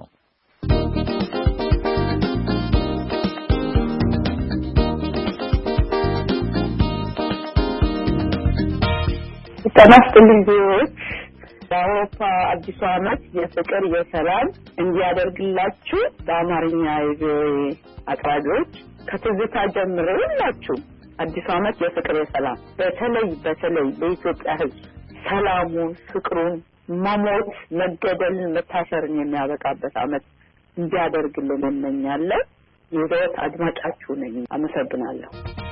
ተናስተልኝ ቢዎች በአውሮፓ አዲሱ ዓመት የፍቅር የሰላም እንዲያደርግላችሁ በአማርኛ የቪኦኤ አቅራቢዎች ከትዝታ ጀምሮ ሁላችሁ አዲሱ ዓመት የፍቅር የሰላም በተለይ በተለይ በኢትዮጵያ ሕዝብ ሰላሙን፣ ፍቅሩን፣ መሞት፣ መገደልን፣ መታሰርን የሚያበቃበት ዓመት እንዲያደርግልን እመኛለሁ። የዘወት አድማጫችሁ ነኝ። አመሰግናለሁ።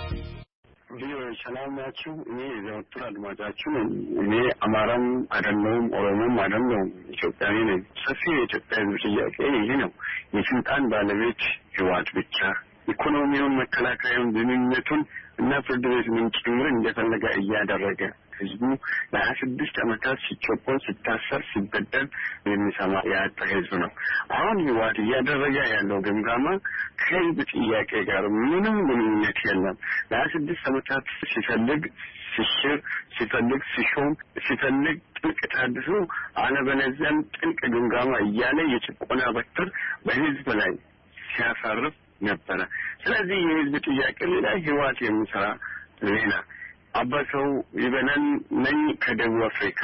ቪኦኤ ሰላም ናችሁ? እኔ የዘወትር አድማጫችሁ ነኝ። እኔ አማራም አይደለሁም ኦሮሞም አይደለሁም ኢትዮጵያዊ ነኝ። ሰፊ የኢትዮጵያ ሕዝብ ጥያቄ ይህ ነው። የስልጣን ባለቤት ህወሓት ብቻ ኢኮኖሚውን፣ መከላከያውን፣ ግንኙነቱን እና ፍርድ ቤት ምን ጭምር እንደፈለገ እያደረገ ህዝቡ ለሀያ ስድስት ዓመታት ሲጨቆን፣ ሲታሰር፣ ሲበደል የሚሰማ ያጣ ህዝብ ነው። አሁን ህወሓት እያደረገ ያለው ግምገማ ከህዝብ ጥያቄ ጋር ምንም ግንኙነት የለም። ለሀያ ስድስት ዓመታት ሲፈልግ ሲሽር፣ ሲፈልግ ሲሾም፣ ሲፈልግ ጥልቅ ታድሶ፣ አለበለዚያም ጥልቅ ግምገማ እያለ የጭቆና በትር በህዝብ ላይ ሲያሳርፍ ነበረ። ስለዚህ የህዝብ ጥያቄ ሌላ፣ ህወሓት የሚሰራ ሌላ። አባሰው ይበለን ነኝ ከደቡብ አፍሪካ።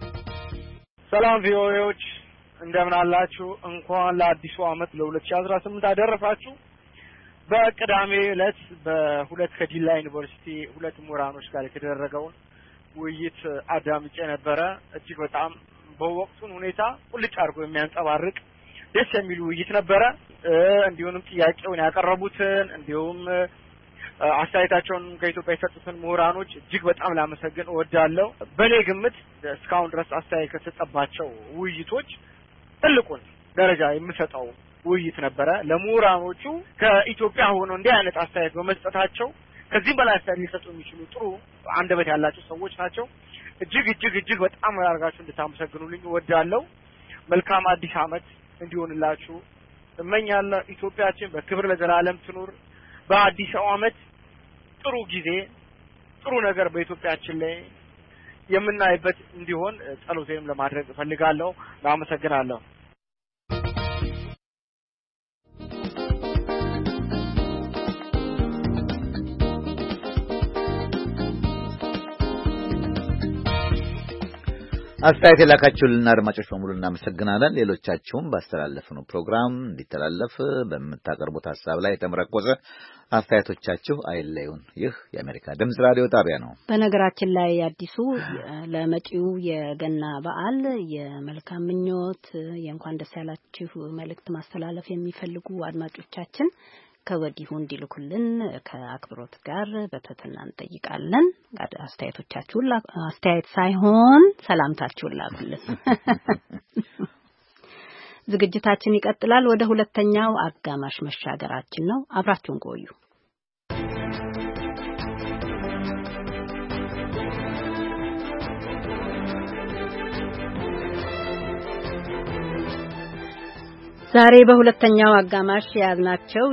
ሰላም ቪኦኤዎች እንደምን አላችሁ? እንኳን ለአዲሱ ዓመት ለሁለት ሺህ አስራ ስምንት አደረሳችሁ። በቅዳሜ ዕለት በሁለት ከዲላ ዩኒቨርሲቲ ሁለት ምሁራኖች ጋር የተደረገውን ውይይት አዳምጬ ነበረ። እጅግ በጣም በወቅቱን ሁኔታ ቁልጭ አድርጎ የሚያንጸባርቅ ደስ የሚል ውይይት ነበረ። እንዲሁም ጥያቄውን ያቀረቡትን እንዲሁም አስተያየታቸውን ከኢትዮጵያ የሰጡትን ምሁራኖች እጅግ በጣም ላመሰግን እወዳለሁ። በኔ ግምት እስካሁን ድረስ አስተያየት ከተሰጠባቸው ውይይቶች ትልቁን ደረጃ የምሰጠው ውይይት ነበረ። ለምሁራኖቹ ከኢትዮጵያ ሆነው እንዲህ አይነት አስተያየት በመስጠታቸው ከዚህ በላይ አስተያየት ሊሰጡ የሚችሉ ጥሩ አንደበት ያላቸው ሰዎች ናቸው። እጅግ እጅግ እጅግ በጣም አድርጋችሁ እንድታመሰግኑልኝ እወዳለሁ። መልካም አዲስ ዓመት እንዲሆንላችሁ እመኛለሁ። ኢትዮጵያችን በክብር ለዘላለም ትኑር። በአዲስ ዓመት ጥሩ ጊዜ፣ ጥሩ ነገር በኢትዮጵያችን ላይ የምናይበት እንዲሆን ጸሎቴም ለማድረግ ፈልጋለሁ። አመሰግናለሁ። አስተያየት የላካችሁልን አድማጮች በሙሉ እናመሰግናለን። ሌሎቻችሁም ባስተላለፍነው ፕሮግራም እንዲተላለፍ በምታቀርቡት ሐሳብ ላይ የተመረኮዘ አስተያየቶቻችሁ አይለዩን። ይህ የአሜሪካ ድምጽ ራዲዮ ጣቢያ ነው። በነገራችን ላይ አዲሱ ለመጪው የገና በዓል የመልካም ምኞት የእንኳን ደስ ያላችሁ መልእክት ማስተላለፍ የሚፈልጉ አድማጮቻችን ከወዲሁ እንዲልኩልን ከአክብሮት ጋር በትህትና እንጠይቃለን። አስተያየቶቻችሁን አስተያየት ሳይሆን ሰላምታችሁን ላኩልን። ዝግጅታችን ይቀጥላል። ወደ ሁለተኛው አጋማሽ መሻገራችን ነው። አብራችሁን ቆዩ። ዛሬ በሁለተኛው አጋማሽ ያዝናቸው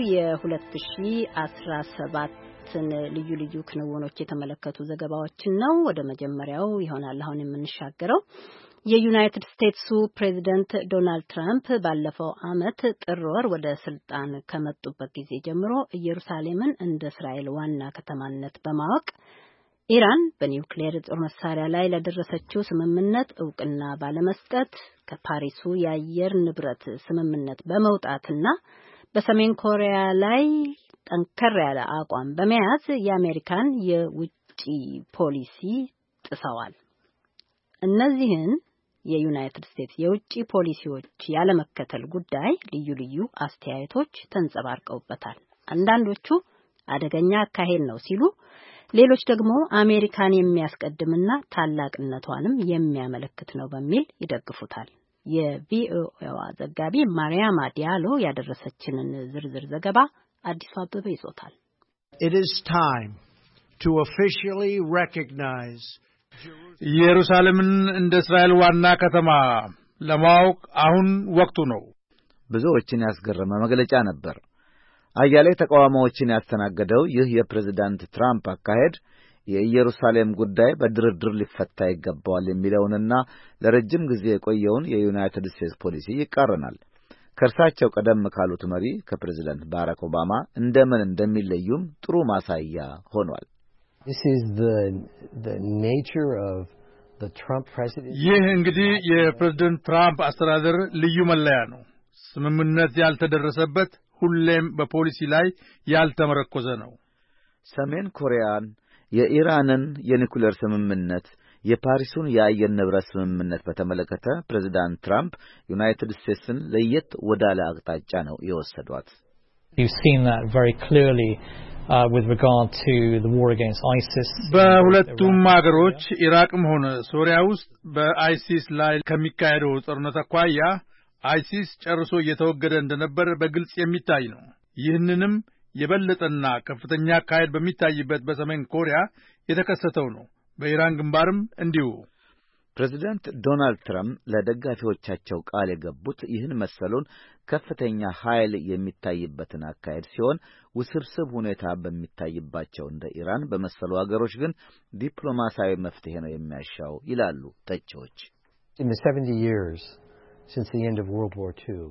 የ2017 ልዩ ልዩ ክንውኖች የተመለከቱ ዘገባዎችን ነው። ወደ መጀመሪያው ይሆናል አሁን የምንሻገረው። የዩናይትድ ስቴትሱ ፕሬዚደንት ዶናልድ ትራምፕ ባለፈው ዓመት ጥር ወር ወደ ስልጣን ከመጡበት ጊዜ ጀምሮ ኢየሩሳሌምን እንደ እስራኤል ዋና ከተማነት በማወቅ ኢራን በኒውክሌር ጦር መሳሪያ ላይ ለደረሰችው ስምምነት እውቅና ባለመስጠት ከፓሪሱ የአየር ንብረት ስምምነት በመውጣትና በሰሜን ኮሪያ ላይ ጠንከር ያለ አቋም በመያዝ የአሜሪካን የውጭ ፖሊሲ ጥሰዋል። እነዚህን የዩናይትድ ስቴትስ የውጭ ፖሊሲዎች ያለመከተል ጉዳይ ልዩ ልዩ አስተያየቶች ተንጸባርቀውበታል። አንዳንዶቹ አደገኛ አካሄድ ነው ሲሉ፣ ሌሎች ደግሞ አሜሪካን የሚያስቀድምና ታላቅነቷንም የሚያመለክት ነው በሚል ይደግፉታል። የቪኦኤዋ ዘጋቢ ማርያማ ዲያሎ ያደረሰችንን ዝርዝር ዘገባ አዲሱ አበበ ይዞታል። It is time to officially recognize ኢየሩሳሌምን እንደ እስራኤል ዋና ከተማ ለማወቅ አሁን ወቅቱ ነው። ብዙዎችን ያስገረመ መግለጫ ነበር። አያሌ ተቃዋሚዎችን ያስተናገደው ይህ የፕሬዝዳንት ትራምፕ አካሄድ የኢየሩሳሌም ጉዳይ በድርድር ሊፈታ ይገባዋል የሚለውንና ለረጅም ጊዜ የቆየውን የዩናይትድ ስቴትስ ፖሊሲ ይቃረናል። ከእርሳቸው ቀደም ካሉት መሪ ከፕሬዝዳንት ባራክ ኦባማ እንደምን እንደሚለዩም ጥሩ ማሳያ ሆኗል። This is the the nature of the Trump presidency. ይህ እንግዲህ የፕሬዝዳንት ትራምፕ አስተዳደር ልዩ መለያ ነው። ስምምነት ያልተደረሰበት ሁሌም በፖሊሲ ላይ ያልተመረኮዘ ነው። ሰሜን ኮሪያን፣ የኢራንን የኒኩሌር ስምምነት፣ የፓሪሱን የአየር ንብረት ስምምነት በተመለከተ ፕሬዝዳንት ትራምፕ ዩናይትድ ስቴትስን ለየት ወዳለ አቅጣጫ ነው የወሰዷት። You've seen that very clearly uh, with regard to the war against ISIS. በሁለቱም ሀገሮች ኢራቅም ሆነ ሶሪያ ውስጥ በአይሲስ ላይ ከሚካሄደው ጦርነት አኳያ አይሲስ ጨርሶ እየተወገደ እንደነበር በግልጽ የሚታይ ነው። ይህንንም የበለጠና ከፍተኛ አካሄድ በሚታይበት በሰሜን ኮሪያ የተከሰተው ነው። በኢራን ግንባርም እንዲሁ። ፕሬዝዳንት ዶናልድ ትራምፕ ለደጋፊዎቻቸው ቃል የገቡት ይህን መሰሉን ከፍተኛ ኃይል የሚታይበትን አካሄድ ሲሆን ውስብስብ ሁኔታ በሚታይባቸው እንደ ኢራን በመሰሉ አገሮች ግን ዲፕሎማሲያዊ መፍትሄ ነው የሚያሻው ይላሉ ተቺዎች። In the seventy years since the end of World War Two,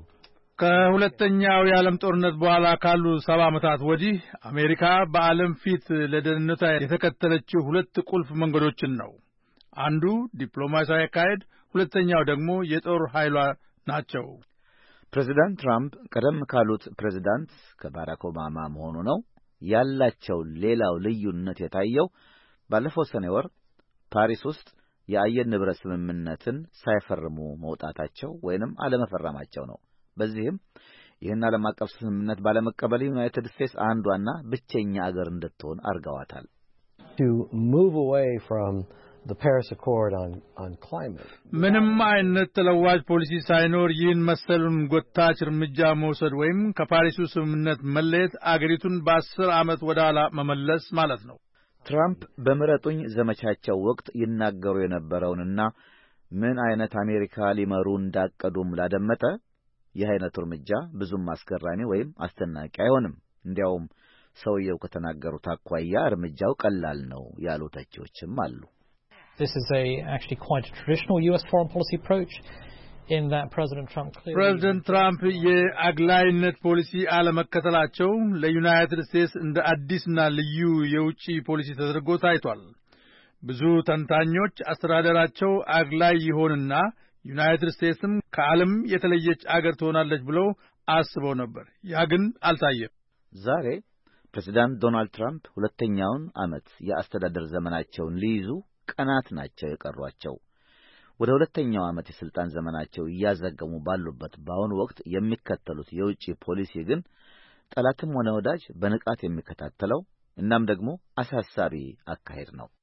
ከሁለተኛው የዓለም ጦርነት በኋላ ካሉ ሰባ ዓመታት ወዲህ አሜሪካ በዓለም ፊት ለደህንነቷ የተከተለችው ሁለት ቁልፍ መንገዶችን ነው። አንዱ ዲፕሎማሲያዊ አካሄድ፣ ሁለተኛው ደግሞ የጦር ኃይሏ ናቸው። ፕሬዝዳንት ትራምፕ ቀደም ካሉት ፕሬዝዳንት ከባራክ ኦባማ መሆኑ ነው። ያላቸው ሌላው ልዩነት የታየው ባለፈው ሰኔ ወር ፓሪስ ውስጥ የአየር ንብረት ስምምነትን ሳይፈርሙ መውጣታቸው ወይንም አለመፈረማቸው ነው። በዚህም ይህን ዓለም አቀፍ ስምምነት ባለመቀበል ዩናይትድ ስቴትስ አንዷና ብቸኛ አገር እንድትሆን አድርገዋታል። to move away from the Paris Accord on on climate. ምንም አይነት ተለዋጭ ፖሊሲ ሳይኖር ይህን መሰሉን ጎታች እርምጃ መውሰድ ወይም ከፓሪሱ ስምምነት መለየት አገሪቱን በአስር ዓመት ወደ ኋላ መመለስ ማለት ነው። ትራምፕ በምረጡኝ ዘመቻቸው ወቅት ይናገሩ የነበረውንና ምን አይነት አሜሪካ ሊመሩ እንዳቀዱም ላደመጠ ይህ አይነቱ እርምጃ ብዙም አስገራሚ ወይም አስደናቂ አይሆንም። እንዲያውም ሰውየው ከተናገሩት አኳያ እርምጃው ቀላል ነው ያሉ ተቺዎችም አሉ። This is a actually quite a traditional U S foreign policy approach in that President Trump clearly President Trump የአግላይነት ፖሊሲ አለመከተላቸው ለዩናይትድ ስቴትስ እንደ አዲስና ልዩ የውጭ ፖሊሲ ተደርጎ ታይቷል። ብዙ ተንታኞች አስተዳደራቸው አግላይ ይሆንና ዩናይትድ ስቴትስም ከዓለም የተለየች አገር ትሆናለች ብለው አስበው ነበር። ያ ግን አልታየም። ዛሬ ፕሬዝዳንት ዶናልድ ትራምፕ ሁለተኛውን ዓመት የአስተዳደር ዘመናቸውን ሊይዙ ቀናት ናቸው የቀሯቸው። ወደ ሁለተኛው ዓመት የስልጣን ዘመናቸው እያዘገሙ ባሉበት በአሁኑ ወቅት የሚከተሉት የውጭ ፖሊሲ ግን ጠላትም ሆነ ወዳጅ በንቃት የሚከታተለው እናም ደግሞ አሳሳቢ አካሄድ ነው።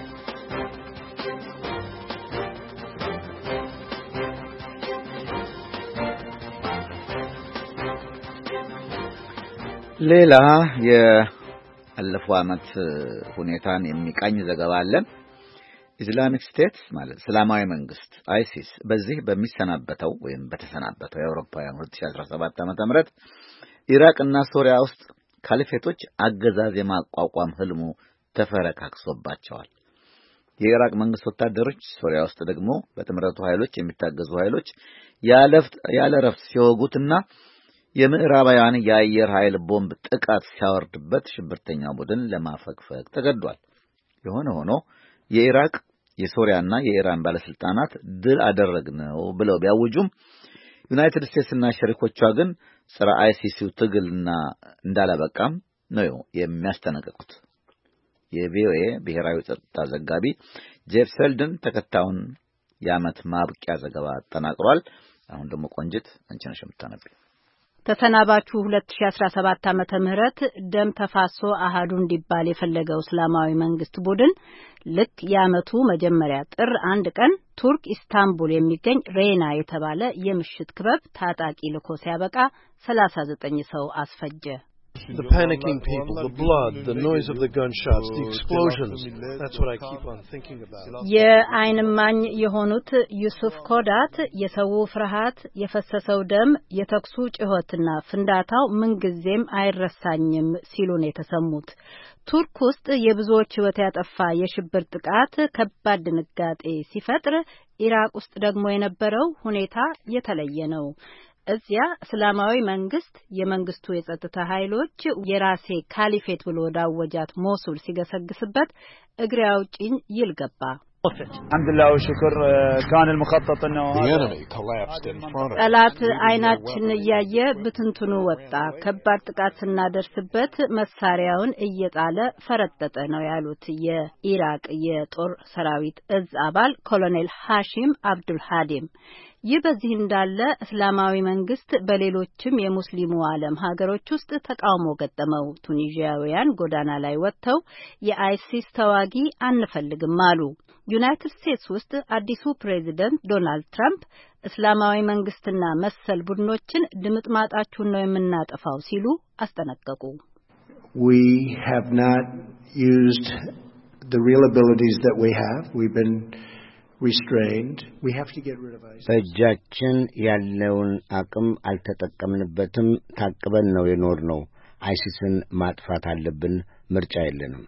ሌላ የአለፈው ዓመት ሁኔታን የሚቃኝ ዘገባ አለን። ኢስላሚክ ስቴት ማለት እስላማዊ መንግስት አይሲስ በዚህ በሚሰናበተው ወይም በተሰናበተው የአውሮፓውያን ሁለት ሺህ አስራ ሰባት ዓመተ ምህረት ኢራቅና ሶሪያ ውስጥ ካሊፌቶች አገዛዝ የማቋቋም ህልሙ ተፈረካክሶባቸዋል። የኢራቅ መንግስት ወታደሮች ሶሪያ ውስጥ ደግሞ በጥምረቱ ኃይሎች የሚታገዙ ኃይሎች ያለፍት ያለረፍት ሲወጉትና የምዕራባውያን የአየር ኃይል ቦምብ ጥቃት ሲያወርድበት ሽብርተኛው ቡድን ለማፈግፈግ ተገዷል። የሆነ ሆኖ የኢራቅ የሶሪያና የኢራን ባለስልጣናት ድል አደረግነው ብለው ቢያውጁም ዩናይትድ ስቴትስና ሸሪኮቿ ግን ጸረ አይሲሲው ትግልና እንዳላበቃም ነው የሚያስጠነቅቁት። የቪኦኤ ብሔራዊ ጸጥታ ዘጋቢ ጄፍ ሰልደን ተከታዩን የዓመት ማብቂያ ዘገባ አጠናቅሯል። አሁን ደግሞ ቆንጅት አንቺ ነሽ የምታነቢው። ተሰናባቹ ሁለት ሺህ አስራ ሰባት ዓመተ ምህረት ደም ተፋሶ አሃዱ እንዲባል የፈለገው እስላማዊ መንግስት ቡድን ልክ የዓመቱ መጀመሪያ ጥር አንድ ቀን ቱርክ ኢስታንቡል የሚገኝ ሬና የተባለ የምሽት ክበብ ታጣቂ ልኮ ሲያበቃ ሰላሳ ዘጠኝ ሰው አስፈጀ። The panicking people, the blood, the noise of the gunshots, the explosions. That's what I keep on thinking about. የዓይን እማኝ የሆኑት ዩሱፍ ኮዳት የሰው ፍርሃት፣ የፈሰሰው ደም፣ የተኩሱ ጩኸትና ፍንዳታው ምንጊዜም አይረሳኝም ሲሉ ነው የተሰሙት። ቱርክ ውስጥ የብዙዎች ሕይወት ያጠፋ የሽብር ጥቃት ከባድ ድንጋጤ ሲፈጥር፣ ኢራቅ ውስጥ ደግሞ የነበረው ሁኔታ የተለየ ነው። እዚያ እስላማዊ መንግስት የመንግስቱ የጸጥታ ኃይሎች የራሴ ካሊፌት ብሎ ዳወጃት ሞሱል ሲገሰግስበት እግሬ አውጪኝ ይል ገባ። አልሐምዱሊላህ ወሽክር ካን المخطط انه ጠላት አይናችን እያየ ብትንትኑ ወጣ። ከባድ ጥቃት ስናደርስበት መሳሪያውን እየጣለ ፈረጠጠ ነው ያሉት የኢራቅ የጦር ሰራዊት እዝ አባል ኮሎኔል ሐሺም አብዱል ሀዲም። ይህ በዚህ እንዳለ እስላማዊ መንግስት በሌሎችም የሙስሊሙ ዓለም ሀገሮች ውስጥ ተቃውሞ ገጠመው። ቱኒዚያውያን ጎዳና ላይ ወጥተው የአይሲስ ተዋጊ አንፈልግም አሉ። ዩናይትድ ስቴትስ ውስጥ አዲሱ ፕሬዚደንት ዶናልድ ትራምፕ እስላማዊ መንግስትና መሰል ቡድኖችን ድምጥማጣችሁን ነው የምናጠፋው ሲሉ አስጠነቀቁ። We have not used the real abilities that we have. We've been restrained. We have to get rid of ISIS. በእጃችን ያለውን አቅም አልተጠቀምንበትም። ታቅበን ነው የኖርነው። አይሲስን ማጥፋት አለብን። ምርጫ የለንም።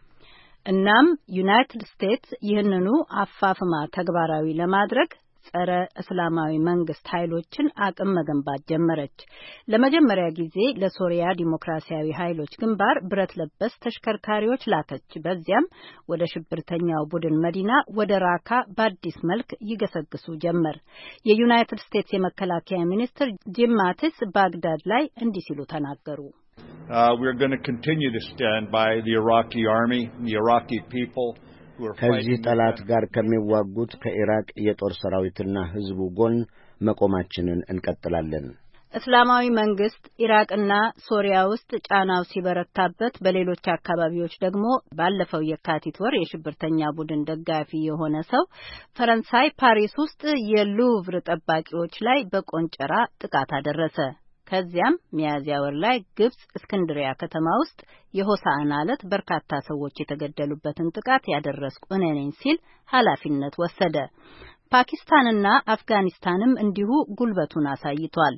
እናም ዩናይትድ ስቴትስ ይህንኑ አፋፍማ ተግባራዊ ለማድረግ ጸረ እስላማዊ መንግስት ኃይሎችን አቅም መገንባት ጀመረች። ለመጀመሪያ ጊዜ ለሶሪያ ዲሞክራሲያዊ ኃይሎች ግንባር ብረት ለበስ ተሽከርካሪዎች ላከች። በዚያም ወደ ሽብርተኛው ቡድን መዲና ወደ ራካ በአዲስ መልክ ይገሰግሱ ጀመር። የዩናይትድ ስቴትስ የመከላከያ ሚኒስትር ጂም ማቲስ ባግዳድ ላይ እንዲህ ሲሉ ተናገሩ። Uh, we're going to continue to stand by the Iraqi army, the Iraqi people who are fighting. ከዚህ ጠላት ጋር ከሚዋጉት ከኢራቅ የጦር ሰራዊትና ህዝቡ ጎን መቆማችንን እንቀጥላለን። እስላማዊ መንግስት ኢራቅና ሶሪያ ውስጥ ጫናው ሲበረታበት፣ በሌሎች አካባቢዎች ደግሞ ባለፈው የካቲት ወር የሽብርተኛ ቡድን ደጋፊ የሆነ ሰው ፈረንሳይ ፓሪስ ውስጥ የሉቭር ጠባቂዎች ላይ በቆንጨራ ጥቃት አደረሰ። ከዚያም ሚያዝያ ወር ላይ ግብጽ እስክንድሪያ ከተማ ውስጥ የሆሳዕና ዕለት በርካታ ሰዎች የተገደሉበትን ጥቃት ያደረስኩ እኔ ነኝ ሲል ኃላፊነት ወሰደ። ፓኪስታንና አፍጋኒስታንም እንዲሁ ጉልበቱን አሳይቷል።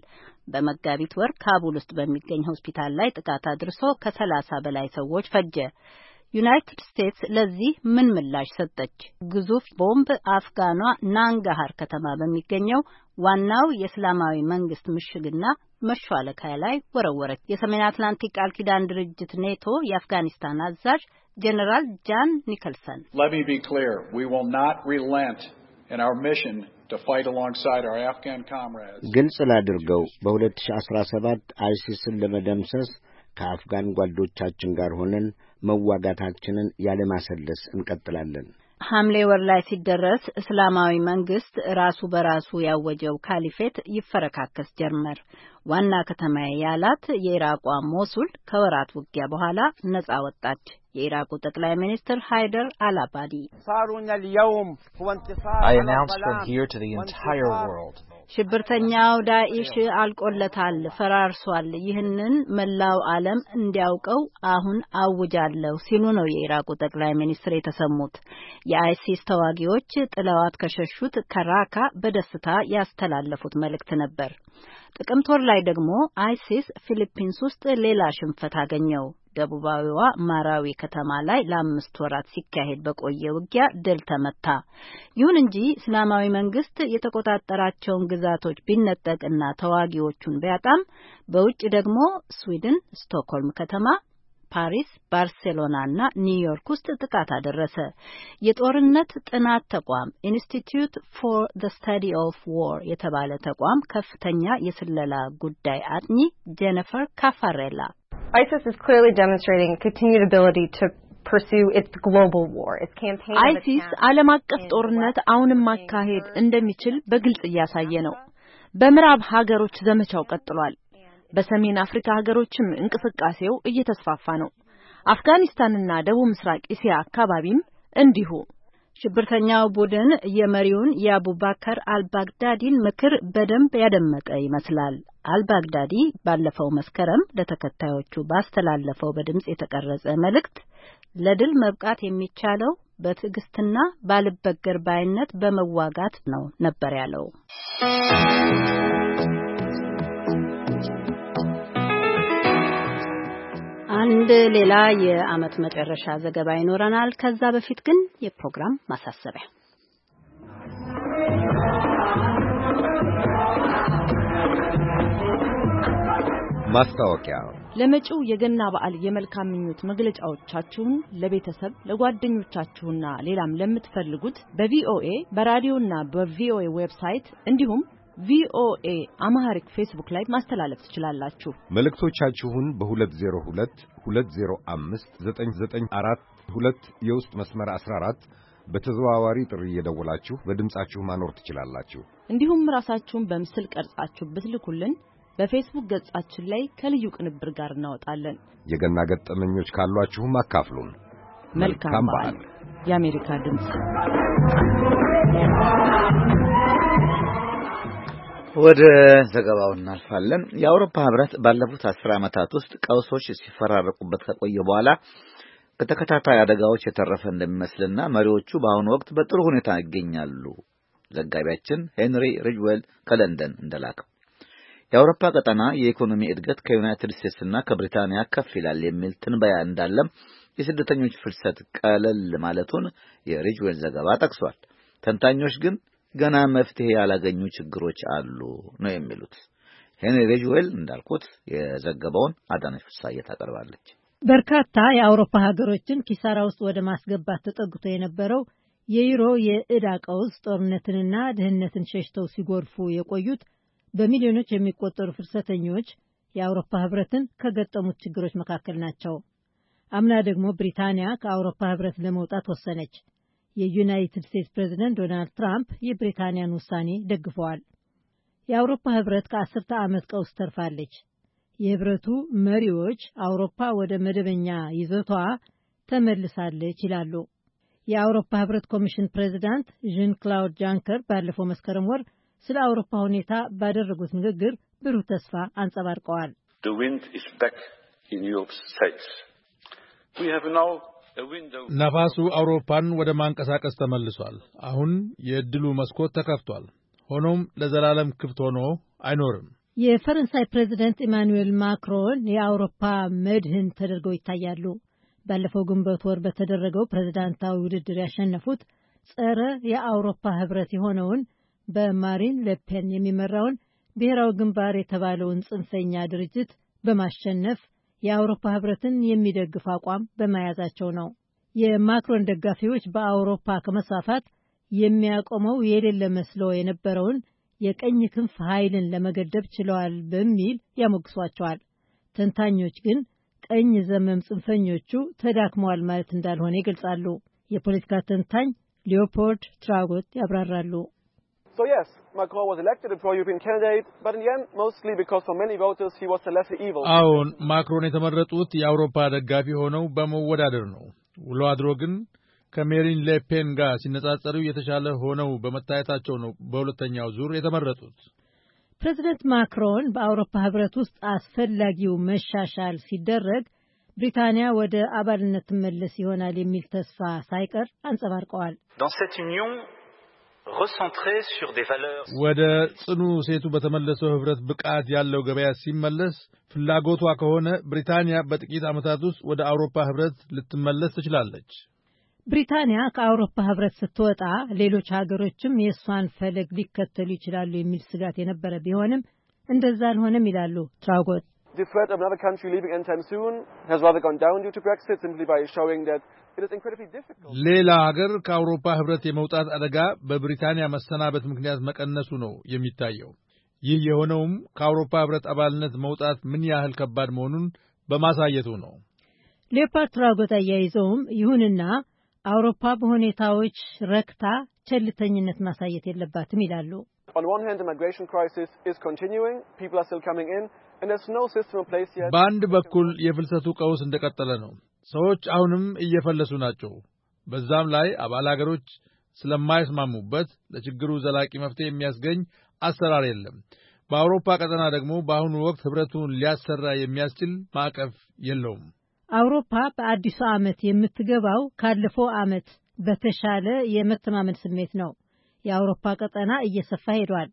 በመጋቢት ወር ካቡል ውስጥ በሚገኝ ሆስፒታል ላይ ጥቃት አድርሶ ከሰላሳ በላይ ሰዎች ፈጀ። ዩናይትድ ስቴትስ ለዚህ ምን ምላሽ ሰጠች? ግዙፍ ቦምብ አፍጋኗ ናንጋሃር ከተማ በሚገኘው ዋናው የእስላማዊ መንግስት ምሽግና መሿለኪያ ላይ ወረወረች። የሰሜን አትላንቲክ ቃል ኪዳን ድርጅት ኔቶ የአፍጋኒስታን አዛዥ ጀነራል ጃን ኒከልሰን Let me be clear, we will not relent in our mission to fight alongside our Afghan comrades. ግልጽ ላድርገው በ2017 አይሲስን ለመደምሰስ ከአፍጋን ጓዶቻችን ጋር ሆነን መዋጋታችንን ያለማሰለስ እንቀጥላለን። ሐምሌ ወር ላይ ሲደረስ እስላማዊ መንግስት ራሱ በራሱ ያወጀው ካሊፌት ይፈረካከስ ጀመር። ዋና ከተማዬ ያላት የኢራቋ ሞሱል ከወራት ውጊያ በኋላ ነጻ ወጣች። የኢራቁ ጠቅላይ ሚኒስትር ሃይደር አልአባዲ I announce from here to the entire world. ሽብርተኛው ዳኢሽ አልቆለታል፣ ፈራርሷል። ይህንን መላው ዓለም እንዲያውቀው አሁን አውጃለሁ ሲሉ ነው የኢራቁ ጠቅላይ ሚኒስትር የተሰሙት። የአይሲስ ተዋጊዎች ጥለዋት ከሸሹት ከራካ በደስታ ያስተላለፉት መልእክት ነበር። ጥቅምት ወር ላይ ደግሞ አይሲስ ፊሊፒንስ ውስጥ ሌላ ሽንፈት አገኘው። ደቡባዊዋ ማራዊ ከተማ ላይ ለአምስት ወራት ሲካሄድ በቆየ ውጊያ ድል ተመታ። ይሁን እንጂ እስላማዊ መንግስት የተቆጣጠራቸውን ግዛቶች ቢነጠቅና ተዋጊዎቹን ቢያጣም በውጭ ደግሞ ስዊድን ስቶክሆልም ከተማ፣ ፓሪስ፣ ባርሴሎናና ኒውዮርክ ውስጥ ጥቃት አደረሰ። የጦርነት ጥናት ተቋም ኢንስቲትዩት ፎር ዘ ስታዲ ኦፍ ዋር የተባለ ተቋም ከፍተኛ የስለላ ጉዳይ አጥኚ ጄኒፈር ካፋሬላ ISIS is clearly demonstrating continued ability to pursue its global war. Its campaign አይሲስ ዓለም አቀፍ ጦርነት አሁንም ማካሄድ እንደሚችል በግልጽ እያሳየ ነው። በምዕራብ ሀገሮች ዘመቻው ቀጥሏል። በሰሜን አፍሪካ ሀገሮችም እንቅስቃሴው እየተስፋፋ ነው። አፍጋኒስታንና ደቡብ ምስራቅ እስያ አካባቢም እንዲሁ። ሽብርተኛው ቡድን የመሪውን የአቡባከር አልባግዳዲን ምክር በደንብ ያደመጠ ይመስላል። አልባግዳዲ ባለፈው መስከረም ለተከታዮቹ ባስተላለፈው በድምጽ የተቀረጸ መልእክት ለድል መብቃት የሚቻለው በትዕግስትና ባልበገር ባይነት በመዋጋት ነው ነበር ያለው። አንድ ሌላ የዓመት መጨረሻ ዘገባ ይኖረናል። ከዛ በፊት ግን የፕሮግራም ማሳሰቢያ። ማስታወቂያ። ለመጪው የገና በዓል የመልካም ምኞት መግለጫዎቻችሁን ለቤተሰብ ለጓደኞቻችሁና ሌላም ለምትፈልጉት በቪኦኤ በራዲዮና በቪኦኤ ዌብሳይት እንዲሁም ቪኦኤ አማሃሪክ ፌስቡክ ላይ ማስተላለፍ ትችላላችሁ። መልእክቶቻችሁን በ202 205 ዘጠኝ ዘጠኝ አራት ሁለት የውስጥ መስመር አስራ አራት በተዘዋዋሪ ጥሪ እየደወላችሁ በድምጻችሁ ማኖር ትችላላችሁ። እንዲሁም ራሳችሁን በምስል ቀርጻችሁ ብትልኩልን በፌስቡክ ገጻችን ላይ ከልዩ ቅንብር ጋር እናወጣለን። የገና ገጠመኞች ካሏችሁም አካፍሉን። መልካም በዓል። የአሜሪካ ድምጽ። ወደ ዘገባው እናልፋለን። የአውሮፓ ህብረት ባለፉት አስር ዓመታት ውስጥ ቀውሶች ሲፈራረቁበት ከቆየ በኋላ ከተከታታይ አደጋዎች የተረፈ እንደሚመስልና መሪዎቹ በአሁኑ ወቅት በጥሩ ሁኔታ ይገኛሉ። ዘጋቢያችን ሄንሪ ሪጅዌል ከለንደን እንደላከው የአውሮፓ ቀጠና የኢኮኖሚ እድገት ከዩናይትድ ስቴትስና ከብሪታንያ ከፍ ይላል የሚል ትንበያ እንዳለም የስደተኞች ፍልሰት ቀለል ማለቱን የሪጅዌል ዘገባ ጠቅሷል። ተንታኞች ግን ገና መፍትሄ ያላገኙ ችግሮች አሉ ነው የሚሉት። ሄንሪ ሪጅዌል እንዳልኩት የዘገበውን አዳነች ፍሳዬ ታቀርባለች። በርካታ የአውሮፓ ሀገሮችን ኪሳራ ውስጥ ወደ ማስገባት ተጠግቶ የነበረው የዩሮ የዕዳ ቀውስ ጦርነትንና ድህነትን ሸሽተው ሲጎርፉ የቆዩት በሚሊዮኖች የሚቆጠሩ ፍልሰተኞች የአውሮፓ ህብረትን ከገጠሙት ችግሮች መካከል ናቸው። አምና ደግሞ ብሪታንያ ከአውሮፓ ህብረት ለመውጣት ወሰነች። የዩናይትድ ስቴትስ ፕሬዝዳንት ዶናልድ ትራምፕ የብሪታንያን ውሳኔ ደግፈዋል። የአውሮፓ ህብረት ከአስርተ ዓመት ቀውስ ተርፋለች። የህብረቱ መሪዎች አውሮፓ ወደ መደበኛ ይዘቷ ተመልሳለች ይላሉ። የአውሮፓ ህብረት ኮሚሽን ፕሬዝዳንት ዣን ክላውድ ጃንከር ባለፈው መስከረም ወር ስለ አውሮፓ ሁኔታ ባደረጉት ንግግር ብሩህ ተስፋ አንጸባርቀዋል። The wind is back in Europe's sails. We have now ነፋሱ አውሮፓን ወደ ማንቀሳቀስ ተመልሷል። አሁን የእድሉ መስኮት ተከፍቷል። ሆኖም ለዘላለም ክፍት ሆኖ አይኖርም። የፈረንሳይ ፕሬዚደንት ኢማኑኤል ማክሮን የአውሮፓ መድህን ተደርገው ይታያሉ። ባለፈው ግንቦት ወር በተደረገው ፕሬዝዳንታዊ ውድድር ያሸነፉት ጸረ የአውሮፓ ህብረት የሆነውን በማሪን ለፔን የሚመራውን ብሔራዊ ግንባር የተባለውን ጽንፈኛ ድርጅት በማሸነፍ የአውሮፓ ህብረትን የሚደግፍ አቋም በመያዛቸው ነው። የማክሮን ደጋፊዎች በአውሮፓ ከመስፋፋት የሚያቆመው የሌለ መስሎ የነበረውን የቀኝ ክንፍ ኃይልን ለመገደብ ችለዋል በሚል ያሞግሷቸዋል። ተንታኞች ግን ቀኝ ዘመም ጽንፈኞቹ ተዳክመዋል ማለት እንዳልሆነ ይገልጻሉ። የፖለቲካ ተንታኝ ሊዮፖልድ ትራጎት ያብራራሉ። So yes, Macron was elected a pro-European candidate, but in the end, mostly because for many voters he was the lesser evil. አሁን ማክሮን የተመረጡት የአውሮፓ ደጋፊ ሆነው በመወዳደር ነው። ውሎ አድሮ ግን ከሜሪን ሌፔን ጋር ሲነጻጸሩ የተሻለ ሆነው በመታየታቸው ነው በሁለተኛው ዙር የተመረጡት። ፕሬዚደንት ማክሮን በአውሮፓ ህብረት ውስጥ አስፈላጊው መሻሻል ሲደረግ ብሪታንያ ወደ አባልነት ትመለስ ይሆናል የሚል ተስፋ ሳይቀር አንጸባርቀዋል። Dans cette union recentrée sur des valeurs ወደ ጽኑ ሴቱ በተመለሰው ህብረት ብቃት ያለው ገበያ ሲመለስ ፍላጎቷ ከሆነ ብሪታንያ በጥቂት ዓመታት ውስጥ ወደ አውሮፓ ህብረት ልትመለስ ትችላለች። ብሪታንያ ከአውሮፓ ህብረት ስትወጣ ሌሎች ሀገሮችም የሷን ፈለግ ሊከተሉ ይችላሉ የሚል ስጋት የነበረ ቢሆንም እንደዛ አልሆነም ይላሉ ትራጎት። The threat of another country leaving anytime soon has rather gone down due to Brexit, simply by showing that it is incredibly difficult. ሌላ ሀገር ከአውሮፓ ህብረት የመውጣት አደጋ በብሪታንያ መሰናበት ምክንያት መቀነሱ ነው የሚታየው። ይህ የሆነውም ከአውሮፓ ህብረት አባልነት መውጣት ምን ያህል ከባድ መሆኑን በማሳየቱ ነው። ሌፓርድ ትራጎት አያይዘውም ይሁንና አውሮፓ በሁኔታዎች ረክታ ቸልተኝነት ማሳየት የለባትም ይላሉ። On one hand, the migration crisis is continuing. People are still coming in, and there's no system in place yet. በአንድ በኩል የፍልሰቱ ቀውስ እንደቀጠለ ነው። ሰዎች አሁንም እየፈለሱ ናቸው። በዛም ላይ አባል ሀገሮች ስለማይስማሙበት ለችግሩ ዘላቂ መፍትሄ የሚያስገኝ አሰራር የለም። በአውሮፓ ቀጠና ደግሞ በአሁኑ ወቅት ህብረቱን ሊያሰራ የሚያስችል ማዕቀፍ የለውም። አውሮፓ በአዲሱ ዓመት የምትገባው ካለፈው ዓመት በተሻለ የመተማመን ስሜት ነው። የአውሮፓ ቀጠና እየሰፋ ሄዷል።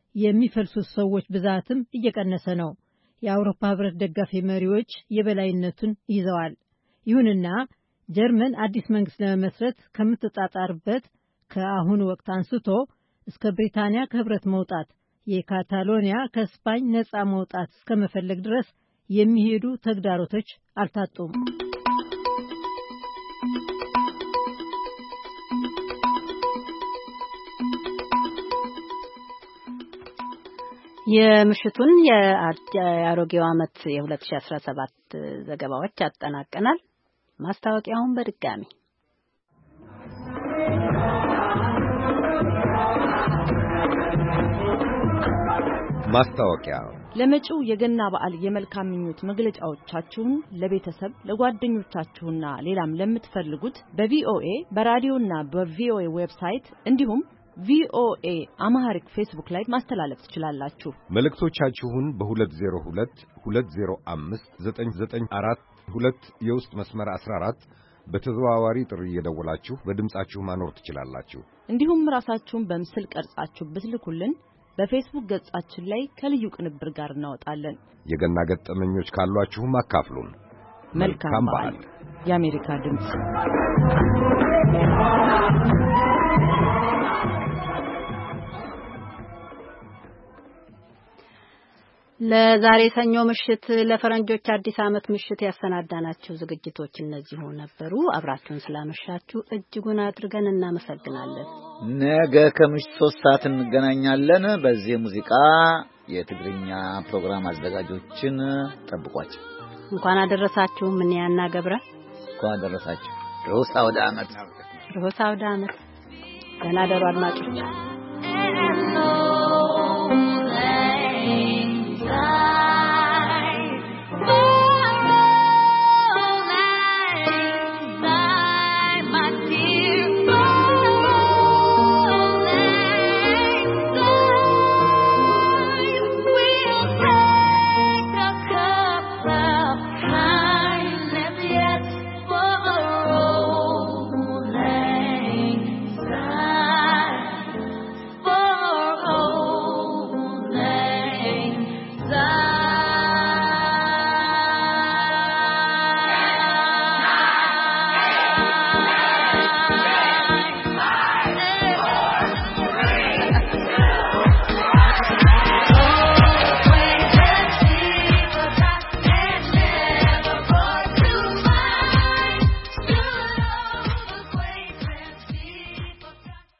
የሚፈልሱት ሰዎች ብዛትም እየቀነሰ ነው። የአውሮፓ ህብረት ደጋፊ መሪዎች የበላይነቱን ይዘዋል። ይሁንና ጀርመን አዲስ መንግስት ለመመስረት ከምትጣጣርበት ከአሁኑ ወቅት አንስቶ እስከ ብሪታንያ ከህብረት መውጣት፣ የካታሎኒያ ከስፓኝ ነፃ መውጣት እስከመፈለግ ድረስ የሚሄዱ ተግዳሮቶች አልታጡም። የምሽቱን የአሮጌው ዓመት የ2017 ዘገባዎች አጠናቀናል። ማስታወቂያውን በድጋሚ ማስታወቂያ ለመጪው የገና በዓል የመልካም ምኞት መግለጫዎቻችሁን ለቤተሰብ ለጓደኞቻችሁና ሌላም ለምትፈልጉት በቪኦኤ በራዲዮና በቪኦኤ ዌብሳይት እንዲሁም ቪኦኤ አማሃሪክ ፌስቡክ ላይ ማስተላለፍ ትችላላችሁ። መልእክቶቻችሁን በ202 205 ዘጠኝ ዘጠኝ አራት ሁለት የውስጥ መስመር አስራ አራት በተዘዋዋሪ ጥሪ እየደወላችሁ በድምጻችሁ ማኖር ትችላላችሁ። እንዲሁም ራሳችሁን በምስል ቀርጻችሁ ብትልኩልን በፌስቡክ ገጻችን ላይ ከልዩ ቅንብር ጋር እናወጣለን። የገና ገጠመኞች ካሏችሁም አካፍሉን። መልካም በዓል። የአሜሪካ ድምጽ ለዛሬ ሰኞ ምሽት ለፈረንጆች አዲስ ዓመት ምሽት ያሰናዳናቸው ዝግጅቶች እነዚሁ ነበሩ። አብራችሁን ስላመሻችሁ እጅጉን አድርገን እናመሰግናለን። ነገ ከምሽት ሶስት ሰዓት እንገናኛለን። በዚህ ሙዚቃ የትግርኛ ፕሮግራም አዘጋጆችን ጠብቋቸው። እንኳን አደረሳችሁ። ምን ያና ገብረ እንኳን አደረሳችሁ። ሮስ አውደ ዓመት ሮስ አውደ ዓመት። ደህና ደሩ አድማጮች።